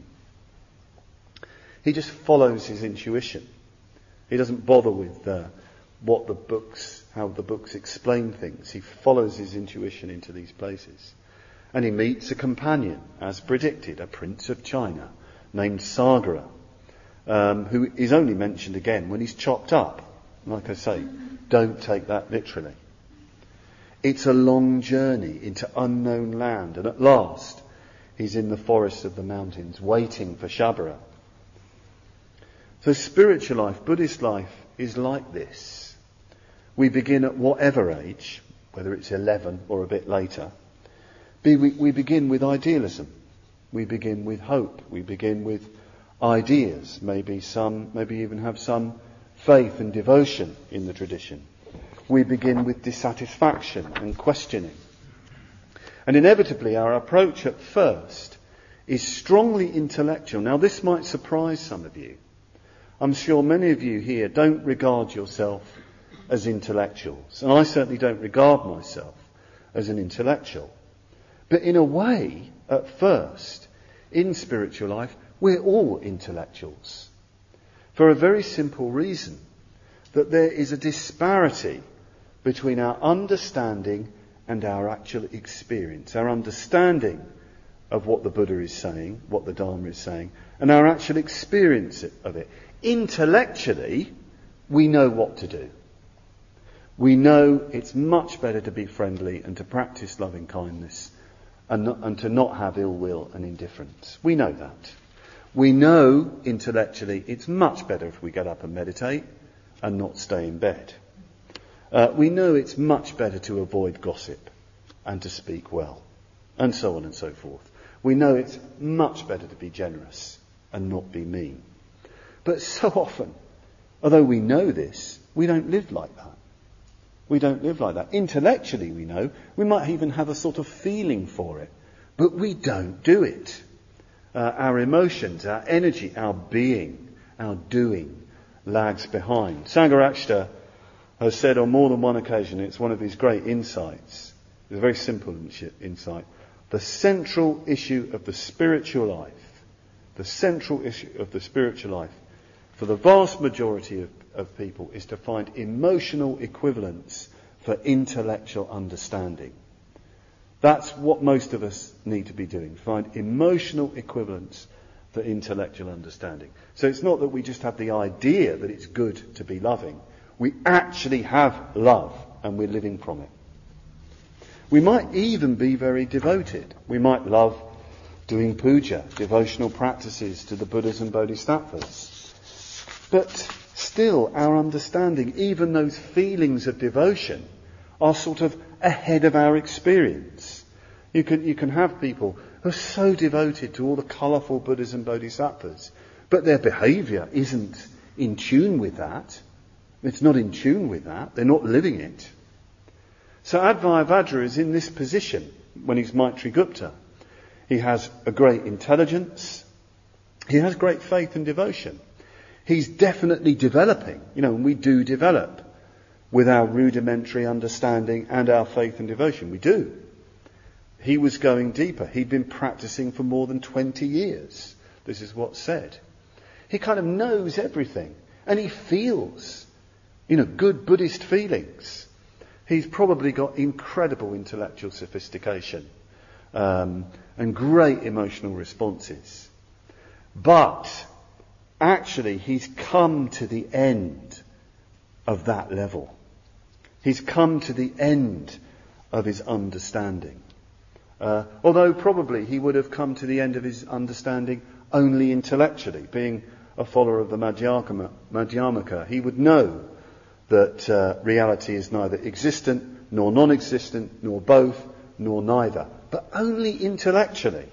He just follows his intuition. He doesn't bother with uh, what the books, how the books explain things. He follows his intuition into these places. And he meets a companion, as predicted, a prince of China named Sagara, um, who is only mentioned again when he's chopped up. Like I say, don't take that literally. It's a long journey into unknown land, and at last he's in the forests of the mountains waiting for Shabara. So spiritual life, Buddhist life, is like this. We begin at whatever age, whether it's eleven or a bit later. We, we begin with idealism. We begin with hope. We begin with ideas. Maybe some, maybe even have some faith and devotion in the tradition. We begin with dissatisfaction and questioning. And inevitably our approach at first is strongly intellectual. Now this might surprise some of you. I'm sure many of you here don't regard yourself as intellectuals. And I certainly don't regard myself as an intellectual. But in a way, at first, in spiritual life, we're all intellectuals. For a very simple reason, that there is a disparity between our understanding and our actual experience. Our understanding of what the Buddha is saying, what the Dharma is saying, and our actual experience of it. Intellectually, we know what to do. We know it's much better to be friendly and to practice loving kindness and, not, and to not have ill will and indifference. We know that. We know intellectually it's much better if we get up and meditate and not stay in bed. Uh, we know it's much better to avoid gossip and to speak well, and so on and so forth. We know it's much better to be generous and not be mean. But so often, although we know this, we don't live like that. We don't live like that. Intellectually we know, we might even have a sort of feeling for it, but we don't do it. Uh, our emotions, our energy, our being, our doing lags behind. Sangharakshita has said on more than one occasion, it's one of his great insights, it's a very simple insight, the central issue of the spiritual life, the central issue of the spiritual life for the vast majority of, of people is to find emotional equivalence for intellectual understanding. That's what most of us need to be doing, find emotional equivalence for intellectual understanding. So it's not that we just have the idea that it's good to be loving. We actually have love and we're living from it. We might even be very devoted. We might love doing puja, devotional practices to the Buddhas and Bodhisattvas. But still, our understanding, even those feelings of devotion, are sort of ahead of our experience. You can, you can have people who are so devoted to all the colourful Buddhas and Bodhisattvas, but their behaviour isn't in tune with that. It's not in tune with that. They're not living it. So Advaita is in this position when he's Maitrigupta. He has a great intelligence. He has great faith and devotion. He's definitely developing, you know, and we do develop with our rudimentary understanding and our faith and devotion. We do. He was going deeper. He'd been practicing for more than twenty years. This is what's said. He kind of knows everything. And he feels, you know, good Buddhist feelings. He's probably got incredible intellectual sophistication um, and great emotional responses. But actually, he's come to the end of that level. He's come to the end of his understanding. Uh, although probably he would have come to the end of his understanding only intellectually. Being a follower of the Madhyamaka, Madhyamaka he would know that uh, reality is neither existent, nor non-existent, nor both, nor neither. But only intellectually.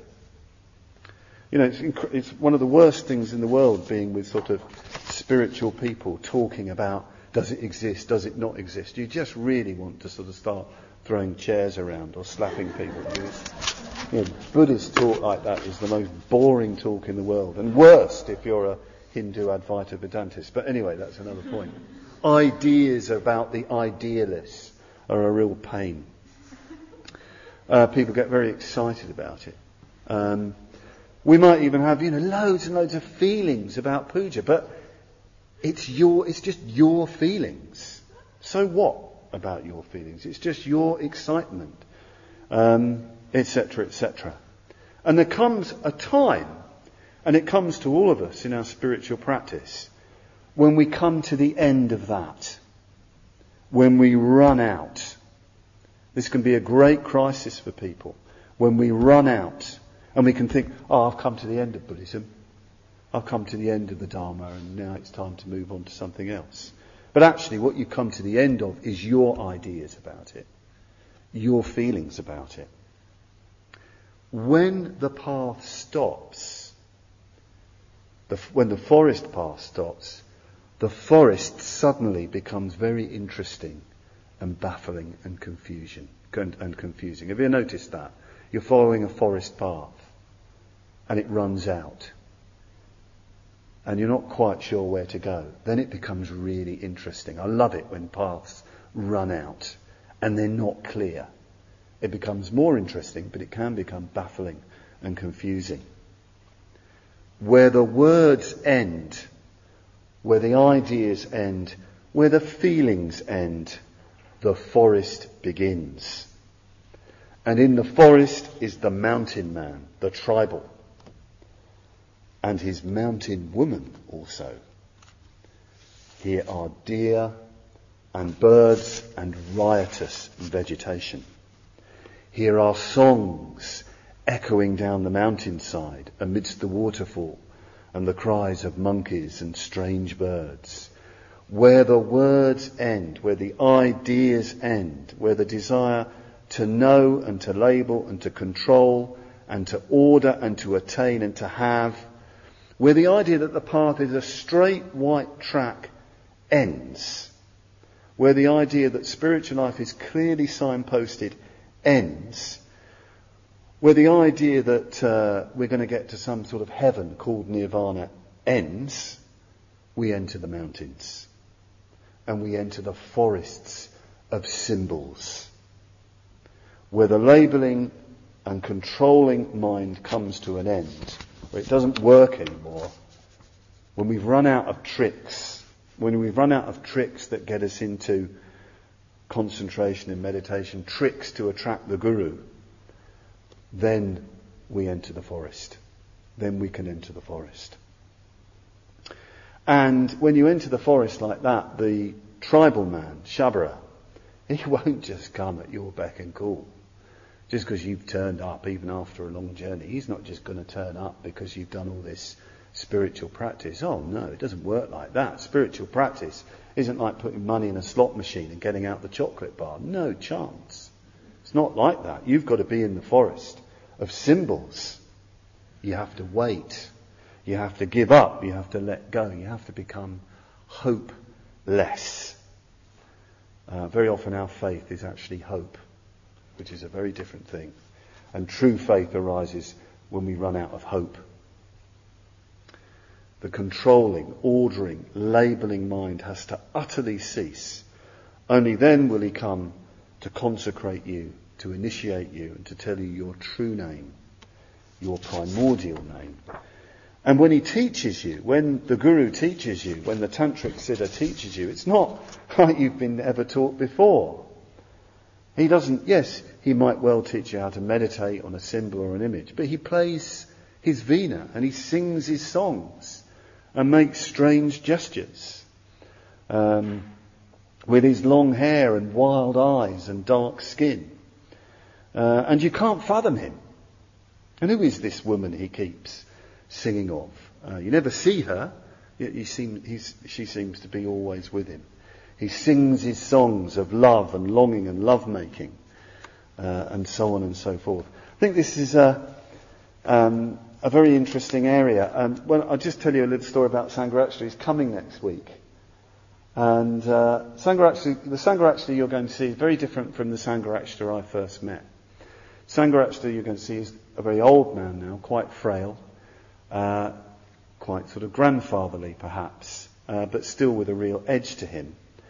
You know, it's, inc- it's one of the worst things in the world being with sort of spiritual people talking about does it exist, does it not exist. You just really want to sort of start throwing chairs around or slapping people. You know, Buddhist talk like that is the most boring talk in the world, and worst if you're a Hindu Advaita Vedantist. But anyway, that's another point. ideas about the idealists are a real pain. Uh, people get very excited about it. Um, we might even have, you know, loads and loads of feelings about puja, but it's your, it's just your feelings. So what about your feelings? It's just your excitement, um, et cetera, et cetera. And there comes a time, and it comes to all of us in our spiritual practice, when we come to the end of that, when we run out. This can be a great crisis for people, when we run out and we can think, oh, I've come to the end of Buddhism, I've come to the end of the Dharma, and now it's time to move on to something else. But actually what you come to the end of is your ideas about it, your feelings about it. When the path stops, the, when the forest path stops, the forest suddenly becomes very interesting and baffling and confusion and, and confusing. Have you noticed that? You're following a forest path and it runs out and you're not quite sure where to go. Then it becomes really interesting. I love it when paths run out and they're not clear. It becomes more interesting, but it can become baffling and confusing. Where the words end, where the ideas end, where the feelings end, the forest begins. And in the forest is the mountain man, the tribal, and his mountain woman also. Here are deer and birds and riotous vegetation. Here are songs echoing down the mountainside amidst the waterfall and the cries of monkeys and strange birds. Where the words end, where the ideas end, where the desire to know and to label and to control and to order and to attain and to have, where the idea that the path is a straight white track ends, where the idea that spiritual life is clearly signposted ends, where the idea that uh, we're going to get to some sort of heaven called nirvana ends, we enter the mountains and we enter the forests of symbols, where the labelling and controlling mind comes to an end, where it doesn't work anymore, when we've run out of tricks, when we've run out of tricks that get us into concentration and meditation, tricks to attract the guru, then we enter the forest. Then we can enter the forest. And when you enter the forest like that, the tribal man, Shabara, he won't just come at your beck and call. Just because you've turned up, even after a long journey, he's not just going to turn up because you've done all this spiritual practice. Oh no, it doesn't work like that. Spiritual practice isn't like putting money in a slot machine and getting out the chocolate bar. No chance. It's not like that. You've got to be in the forest of symbols. You have to wait. You have to give up. You have to let go. You have to become hopeless. Uh, very often our faith is actually hope, which is a very different thing. And true faith arises when we run out of hope. The controlling, ordering, labelling mind has to utterly cease. Only then will he come to consecrate you, to initiate you, and to tell you your true name, your primordial name. And when he teaches you, when the Guru teaches you, when the Tantric Siddha teaches you, it's not like you've been ever taught before. He doesn't, yes, he might well teach you how to meditate on a symbol or an image, but he plays his veena and he sings his songs and makes strange gestures. Um, with his long hair and wild eyes and dark skin. Uh, and you can't fathom him. And who is this woman he keeps singing of? Uh, you never see her, yet you seem, he's, she seems to be always with him. He sings his songs of love and longing and love-making, uh, and so on and so forth. I think this is a, um, a very interesting area. Um, well, I'll just tell you a little story about Sangharakshita. He's coming next week. And uh, Sangharakshita, the Sangharakshita you're going to see is very different from the Sangharakshita I first met. Sangharakshita you're going to see is a very old man now, quite frail, uh, quite sort of grandfatherly perhaps, uh, but still with a real edge to him.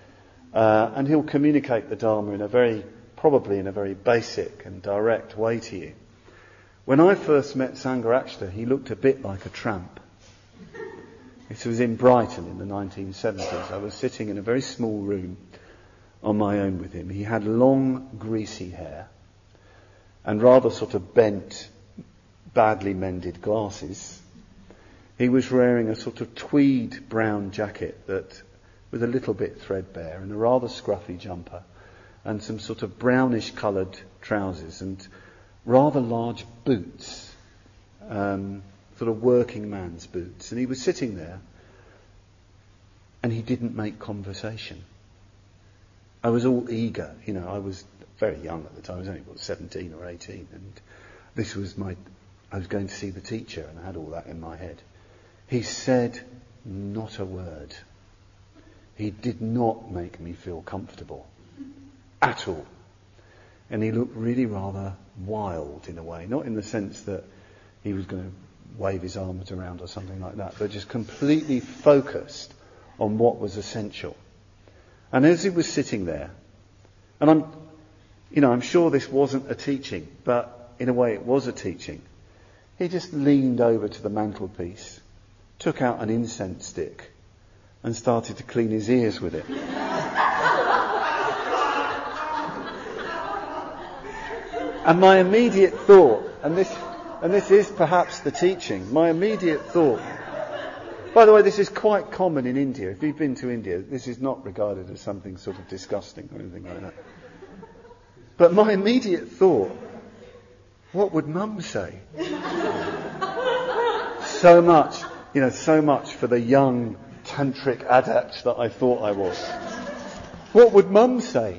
Uh, and he'll communicate the Dharma in a very, probably in a very basic and direct way to you. When I first met Sangharakshita, he looked a bit like a tramp. This was in Brighton in the nineteen seventies. I was sitting in a very small room on my own with him. He had long, greasy hair and rather sort of bent, badly mended glasses. He was wearing a sort of tweed brown jacket that with a little bit threadbare and a rather scruffy jumper and some sort of brownish coloured trousers and rather large boots, um, sort of working man's boots. And he was sitting there and he didn't make conversation. I was all eager, you know, I was very young at the time, I was only about seventeen or eighteen, and this was my, I was going to see the teacher and I had all that in my head. He said not a word. He did not make me feel comfortable at all. And he looked really rather wild in a way, not in the sense that he was going to wave his arms around or something like that, but just completely focused on what was essential. And as he was sitting there, and I'm, you know, I'm sure this wasn't a teaching, but in a way it was a teaching. He just leaned over to the mantelpiece, took out an incense stick, and started to clean his ears with it. And my immediate thought, and this, and this is perhaps the teaching, my immediate thought. By the way, this is quite common in India. If you've been to India, this is not regarded as something sort of disgusting or anything like that. But my immediate thought, what would Mum say? So much, you know, so much for the young tantric adept that I thought I was. What would Mum say?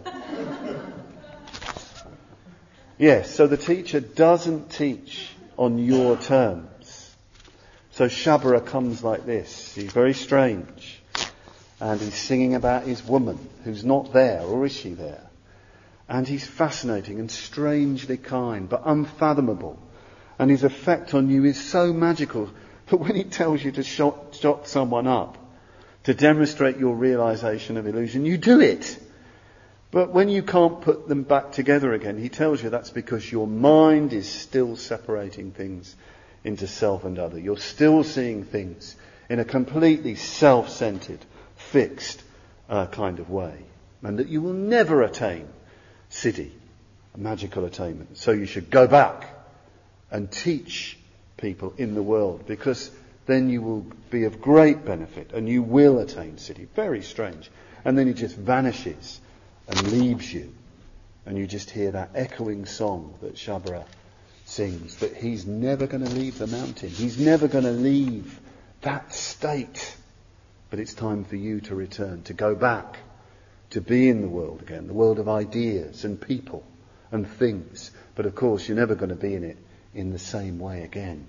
Yes, so the teacher doesn't teach on your terms. So Shabara comes like this. He's very strange. And he's singing about his woman who's not there, or is she there? And he's fascinating and strangely kind, but unfathomable. And his effect on you is so magical. But when he tells you to shot, shot someone up, to demonstrate your realization of illusion, you do it. But when you can't put them back together again, he tells you that's because your mind is still separating things into self and other. You're still seeing things in a completely self-centered, fixed uh, kind of way. And that you will never attain siddhi, a magical attainment. So you should go back and teach people in the world, because then you will be of great benefit and you will attain siddhi. Very strange. And then he just vanishes and leaves you. And you just hear that echoing song that Shabara sings, that he's never going to leave the mountain. He's never going to leave that state. But it's time for you to return, to go back, to be in the world again, the world of ideas and people and things. But of course, you're never going to be in it in the same way again.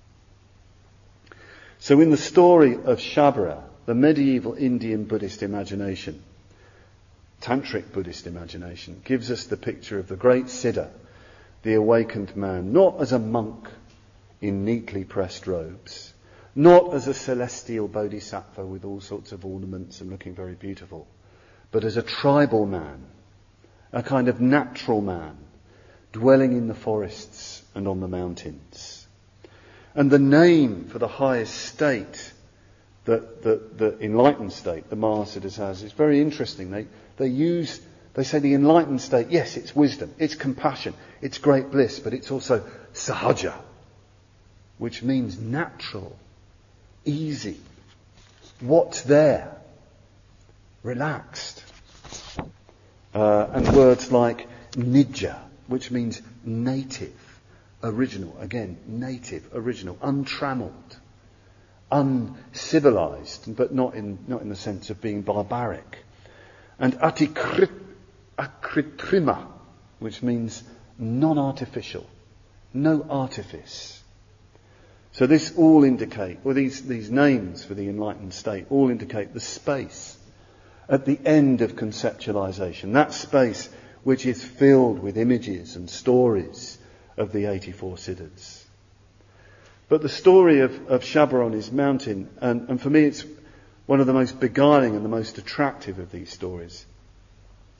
So in the story of Shabara, the medieval Indian Buddhist imagination, Tantric Buddhist imagination, gives us the picture of the great Siddha, the awakened man, not as a monk in neatly pressed robes, not as a celestial bodhisattva with all sorts of ornaments and looking very beautiful, but as a tribal man, a kind of natural man, dwelling in the forests and on the mountains. And the name for the highest state, that the, the enlightened state, the Mahasiddhas has, is very interesting. They they use, they say the enlightened state, yes, it's wisdom, it's compassion, it's great bliss, but it's also sahaja, which means natural, easy, what's there, relaxed. Uh, and words like nidja, which means native, original, again, native, original, untrammeled, uncivilized, but not in not in the sense of being barbaric. And atikrit, akritrima, which means non-artificial, no artifice. So this all indicate, or these, these names for the enlightened state all indicate the space at the end of conceptualization, that space which is filled with images and stories of the eighty-four siddhas. But the story of, of Shabara on his mountain, and, and for me it's one of the most beguiling and the most attractive of these stories,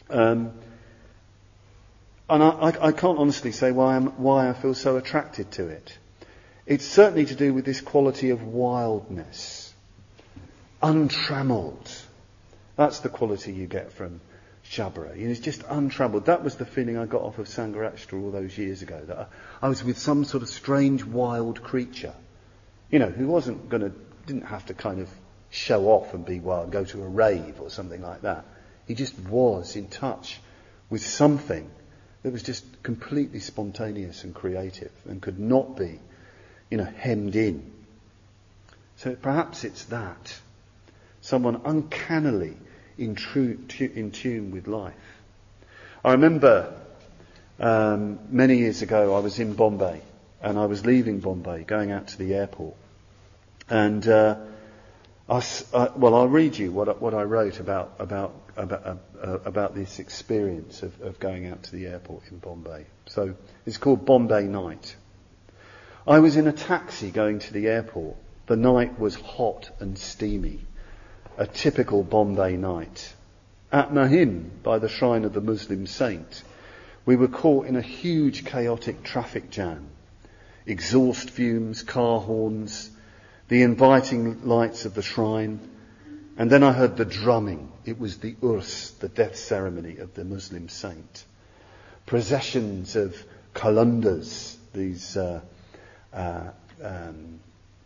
Um, and I, I, I can't honestly say why, I'm, why I feel so attracted to it. It's certainly to do with this quality of wildness, untrammelled. That's the quality you get from Shabra. You know, it's just untroubled. That was the feeling I got off of Sangharakshita all those years ago, that I, I was with some sort of strange wild creature, you know, who wasn't going to, didn't have to kind of show off and be wild, go to a rave or something like that. He just was in touch with something that was just completely spontaneous and creative and could not be, you know, hemmed in. So perhaps it's that. Someone uncannily in, true, tu- in tune with life. I remember um, many years ago I was in Bombay and I was leaving Bombay, going out to the airport. And uh, I, uh, well, I'll read you what, what I wrote about about about, uh, uh, about this experience of, of going out to the airport in Bombay. So it's called Bombay Night. I was in a taxi going to the airport. The night was hot and steamy. A typical Bombay night. At Mahim, by the shrine of the Muslim saint, we were caught in a huge chaotic traffic jam. Exhaust fumes, car horns, the inviting lights of the shrine, and then I heard the drumming. It was the Urs, the death ceremony of the Muslim saint. Processions of Qalandas, these uh, uh, um,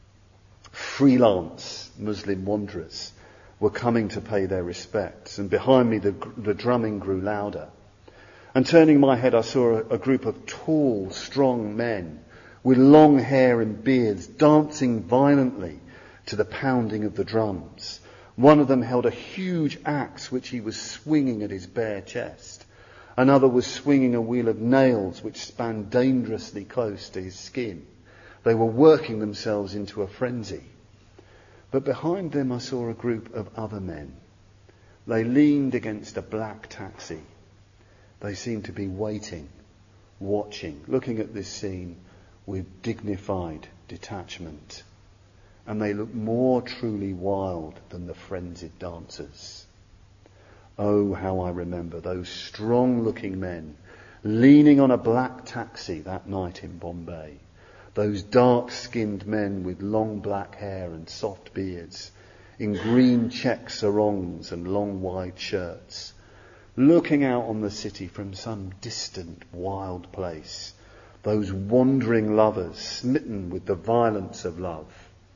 freelance Muslim wanderers, were coming to pay their respects, and behind me the, the drumming grew louder. And turning my head, I saw a, a group of tall, strong men with long hair and beards dancing violently to the pounding of the drums. One of them held a huge axe which he was swinging at his bare chest. Another was swinging a wheel of nails which spanned dangerously close to his skin. They were working themselves into a frenzy. But behind them I saw a group of other men. They leaned against a black taxi. They seemed to be waiting, watching, looking at this scene with dignified detachment. And they looked more truly wild than the frenzied dancers. Oh, how I remember those strong-looking men leaning on a black taxi that night in Bombay. Those dark-skinned men with long black hair and soft beards, in green check sarongs and long wide shirts, looking out on the city from some distant wild place. Those wandering lovers, smitten with the violence of love.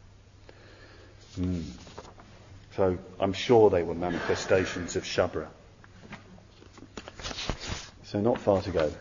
Mm. So I'm sure they were manifestations of Shabra. So not far to go.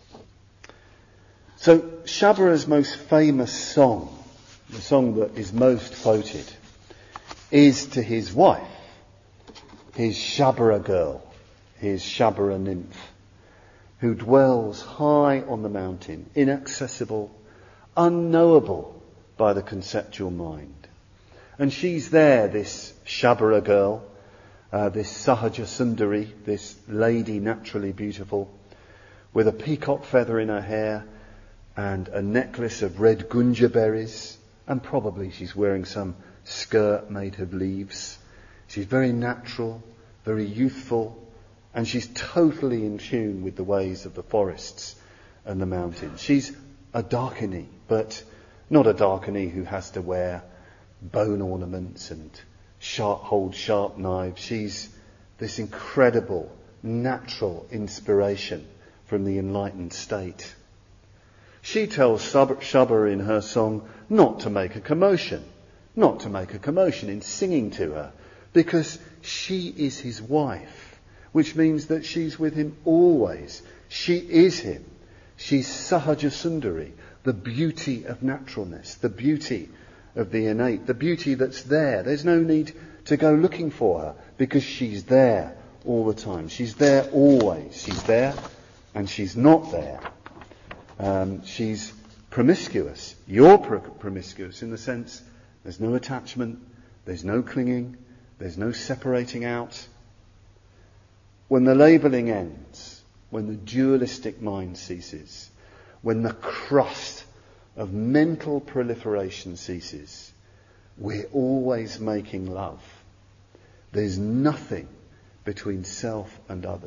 So Shabra's most famous song, the song that is most quoted, is to his wife, his Shabra girl, his Shabra nymph, who dwells high on the mountain, inaccessible, unknowable by the conceptual mind. And she's there, this Shabra girl, uh, this Sahaja Sundari, this lady naturally beautiful, with a peacock feather in her hair, and a necklace of red gunja berries, and probably she's wearing some skirt made of leaves. She's very natural, very youthful, and she's totally in tune with the ways of the forests and the mountains. She's a Dakini, but not a Dakini who has to wear bone ornaments and sharp, hold sharp knives. She's this incredible, natural inspiration from the enlightened state. She tells Shabra in her song not to make a commotion, not to make a commotion in singing to her, because she is his wife, which means that she's with him always. She is him. She's Sahaja Sundari, the beauty of naturalness, the beauty of the innate, the beauty that's there. There's no need to go looking for her, because she's there all the time. She's there always. She's there and she's not there. Um, she's promiscuous. You're pro- promiscuous in the sense there's no attachment, there's no clinging, there's no separating out. When the labelling ends, when the dualistic mind ceases, when the crust of mental proliferation ceases, we're always making love. There's nothing between self and other.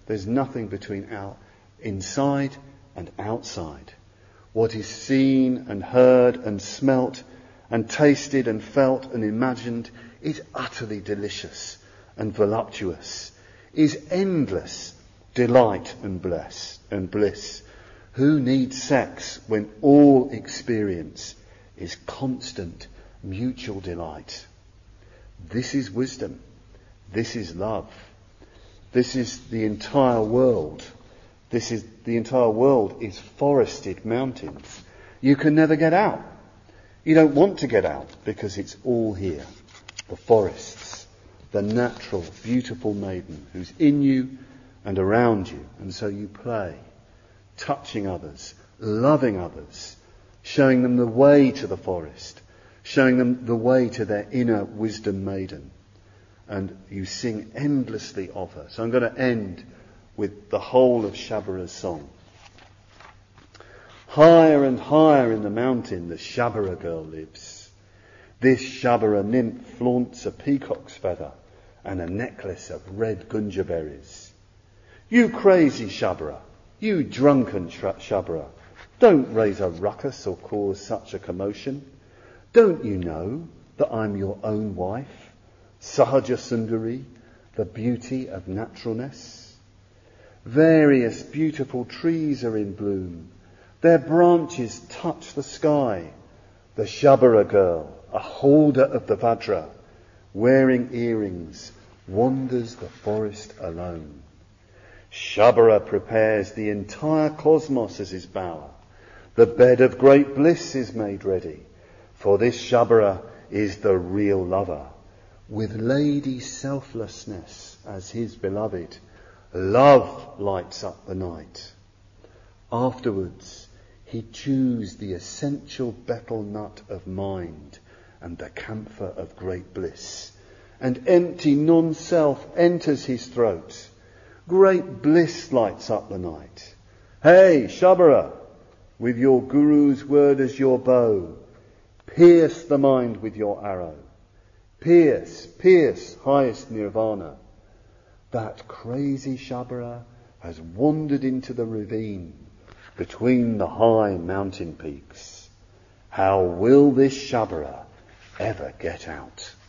There's nothing between out, inside and outside. What is seen and heard and smelt and tasted and felt and imagined is utterly delicious and voluptuous, is endless delight and bliss and bliss. Who needs sex when all experience is constant mutual delight? This is wisdom. This is love. This is the entire world. This is the entire world is forested mountains. You can never get out. You don't want to get out because it's all here. The forests, the natural, beautiful maiden who's in you and around you. And so you play, touching others, loving others, showing them the way to the forest, showing them the way to their inner wisdom maiden. And you sing endlessly of her. So I'm going to end with the whole of Shabara's song. Higher and higher in the mountain the Shabara girl lives. This Shabara nymph flaunts a peacock's feather and a necklace of red gunja berries. You crazy Shabara, you drunken Shabara, don't raise a ruckus or cause such a commotion. Don't you know that I'm your own wife, Sahaja Sundari, the beauty of naturalness? Various beautiful trees are in bloom. Their branches touch the sky. The Shabara girl, a holder of the Vajra, wearing earrings, wanders the forest alone. Shabara prepares the entire cosmos as his bower. The bed of great bliss is made ready, for this Shabara is the real lover. With lady selflessness as his beloved, love lights up the night. Afterwards, he chews the essential betel nut of mind and the camphor of great bliss, and empty non-self enters his throat. Great bliss lights up the night. Hey, Shabara, with your guru's word as your bow, pierce the mind with your arrow. Pierce, pierce highest nirvana. That crazy Shabara has wandered into the ravine between the high mountain peaks. How will this Shabara ever get out?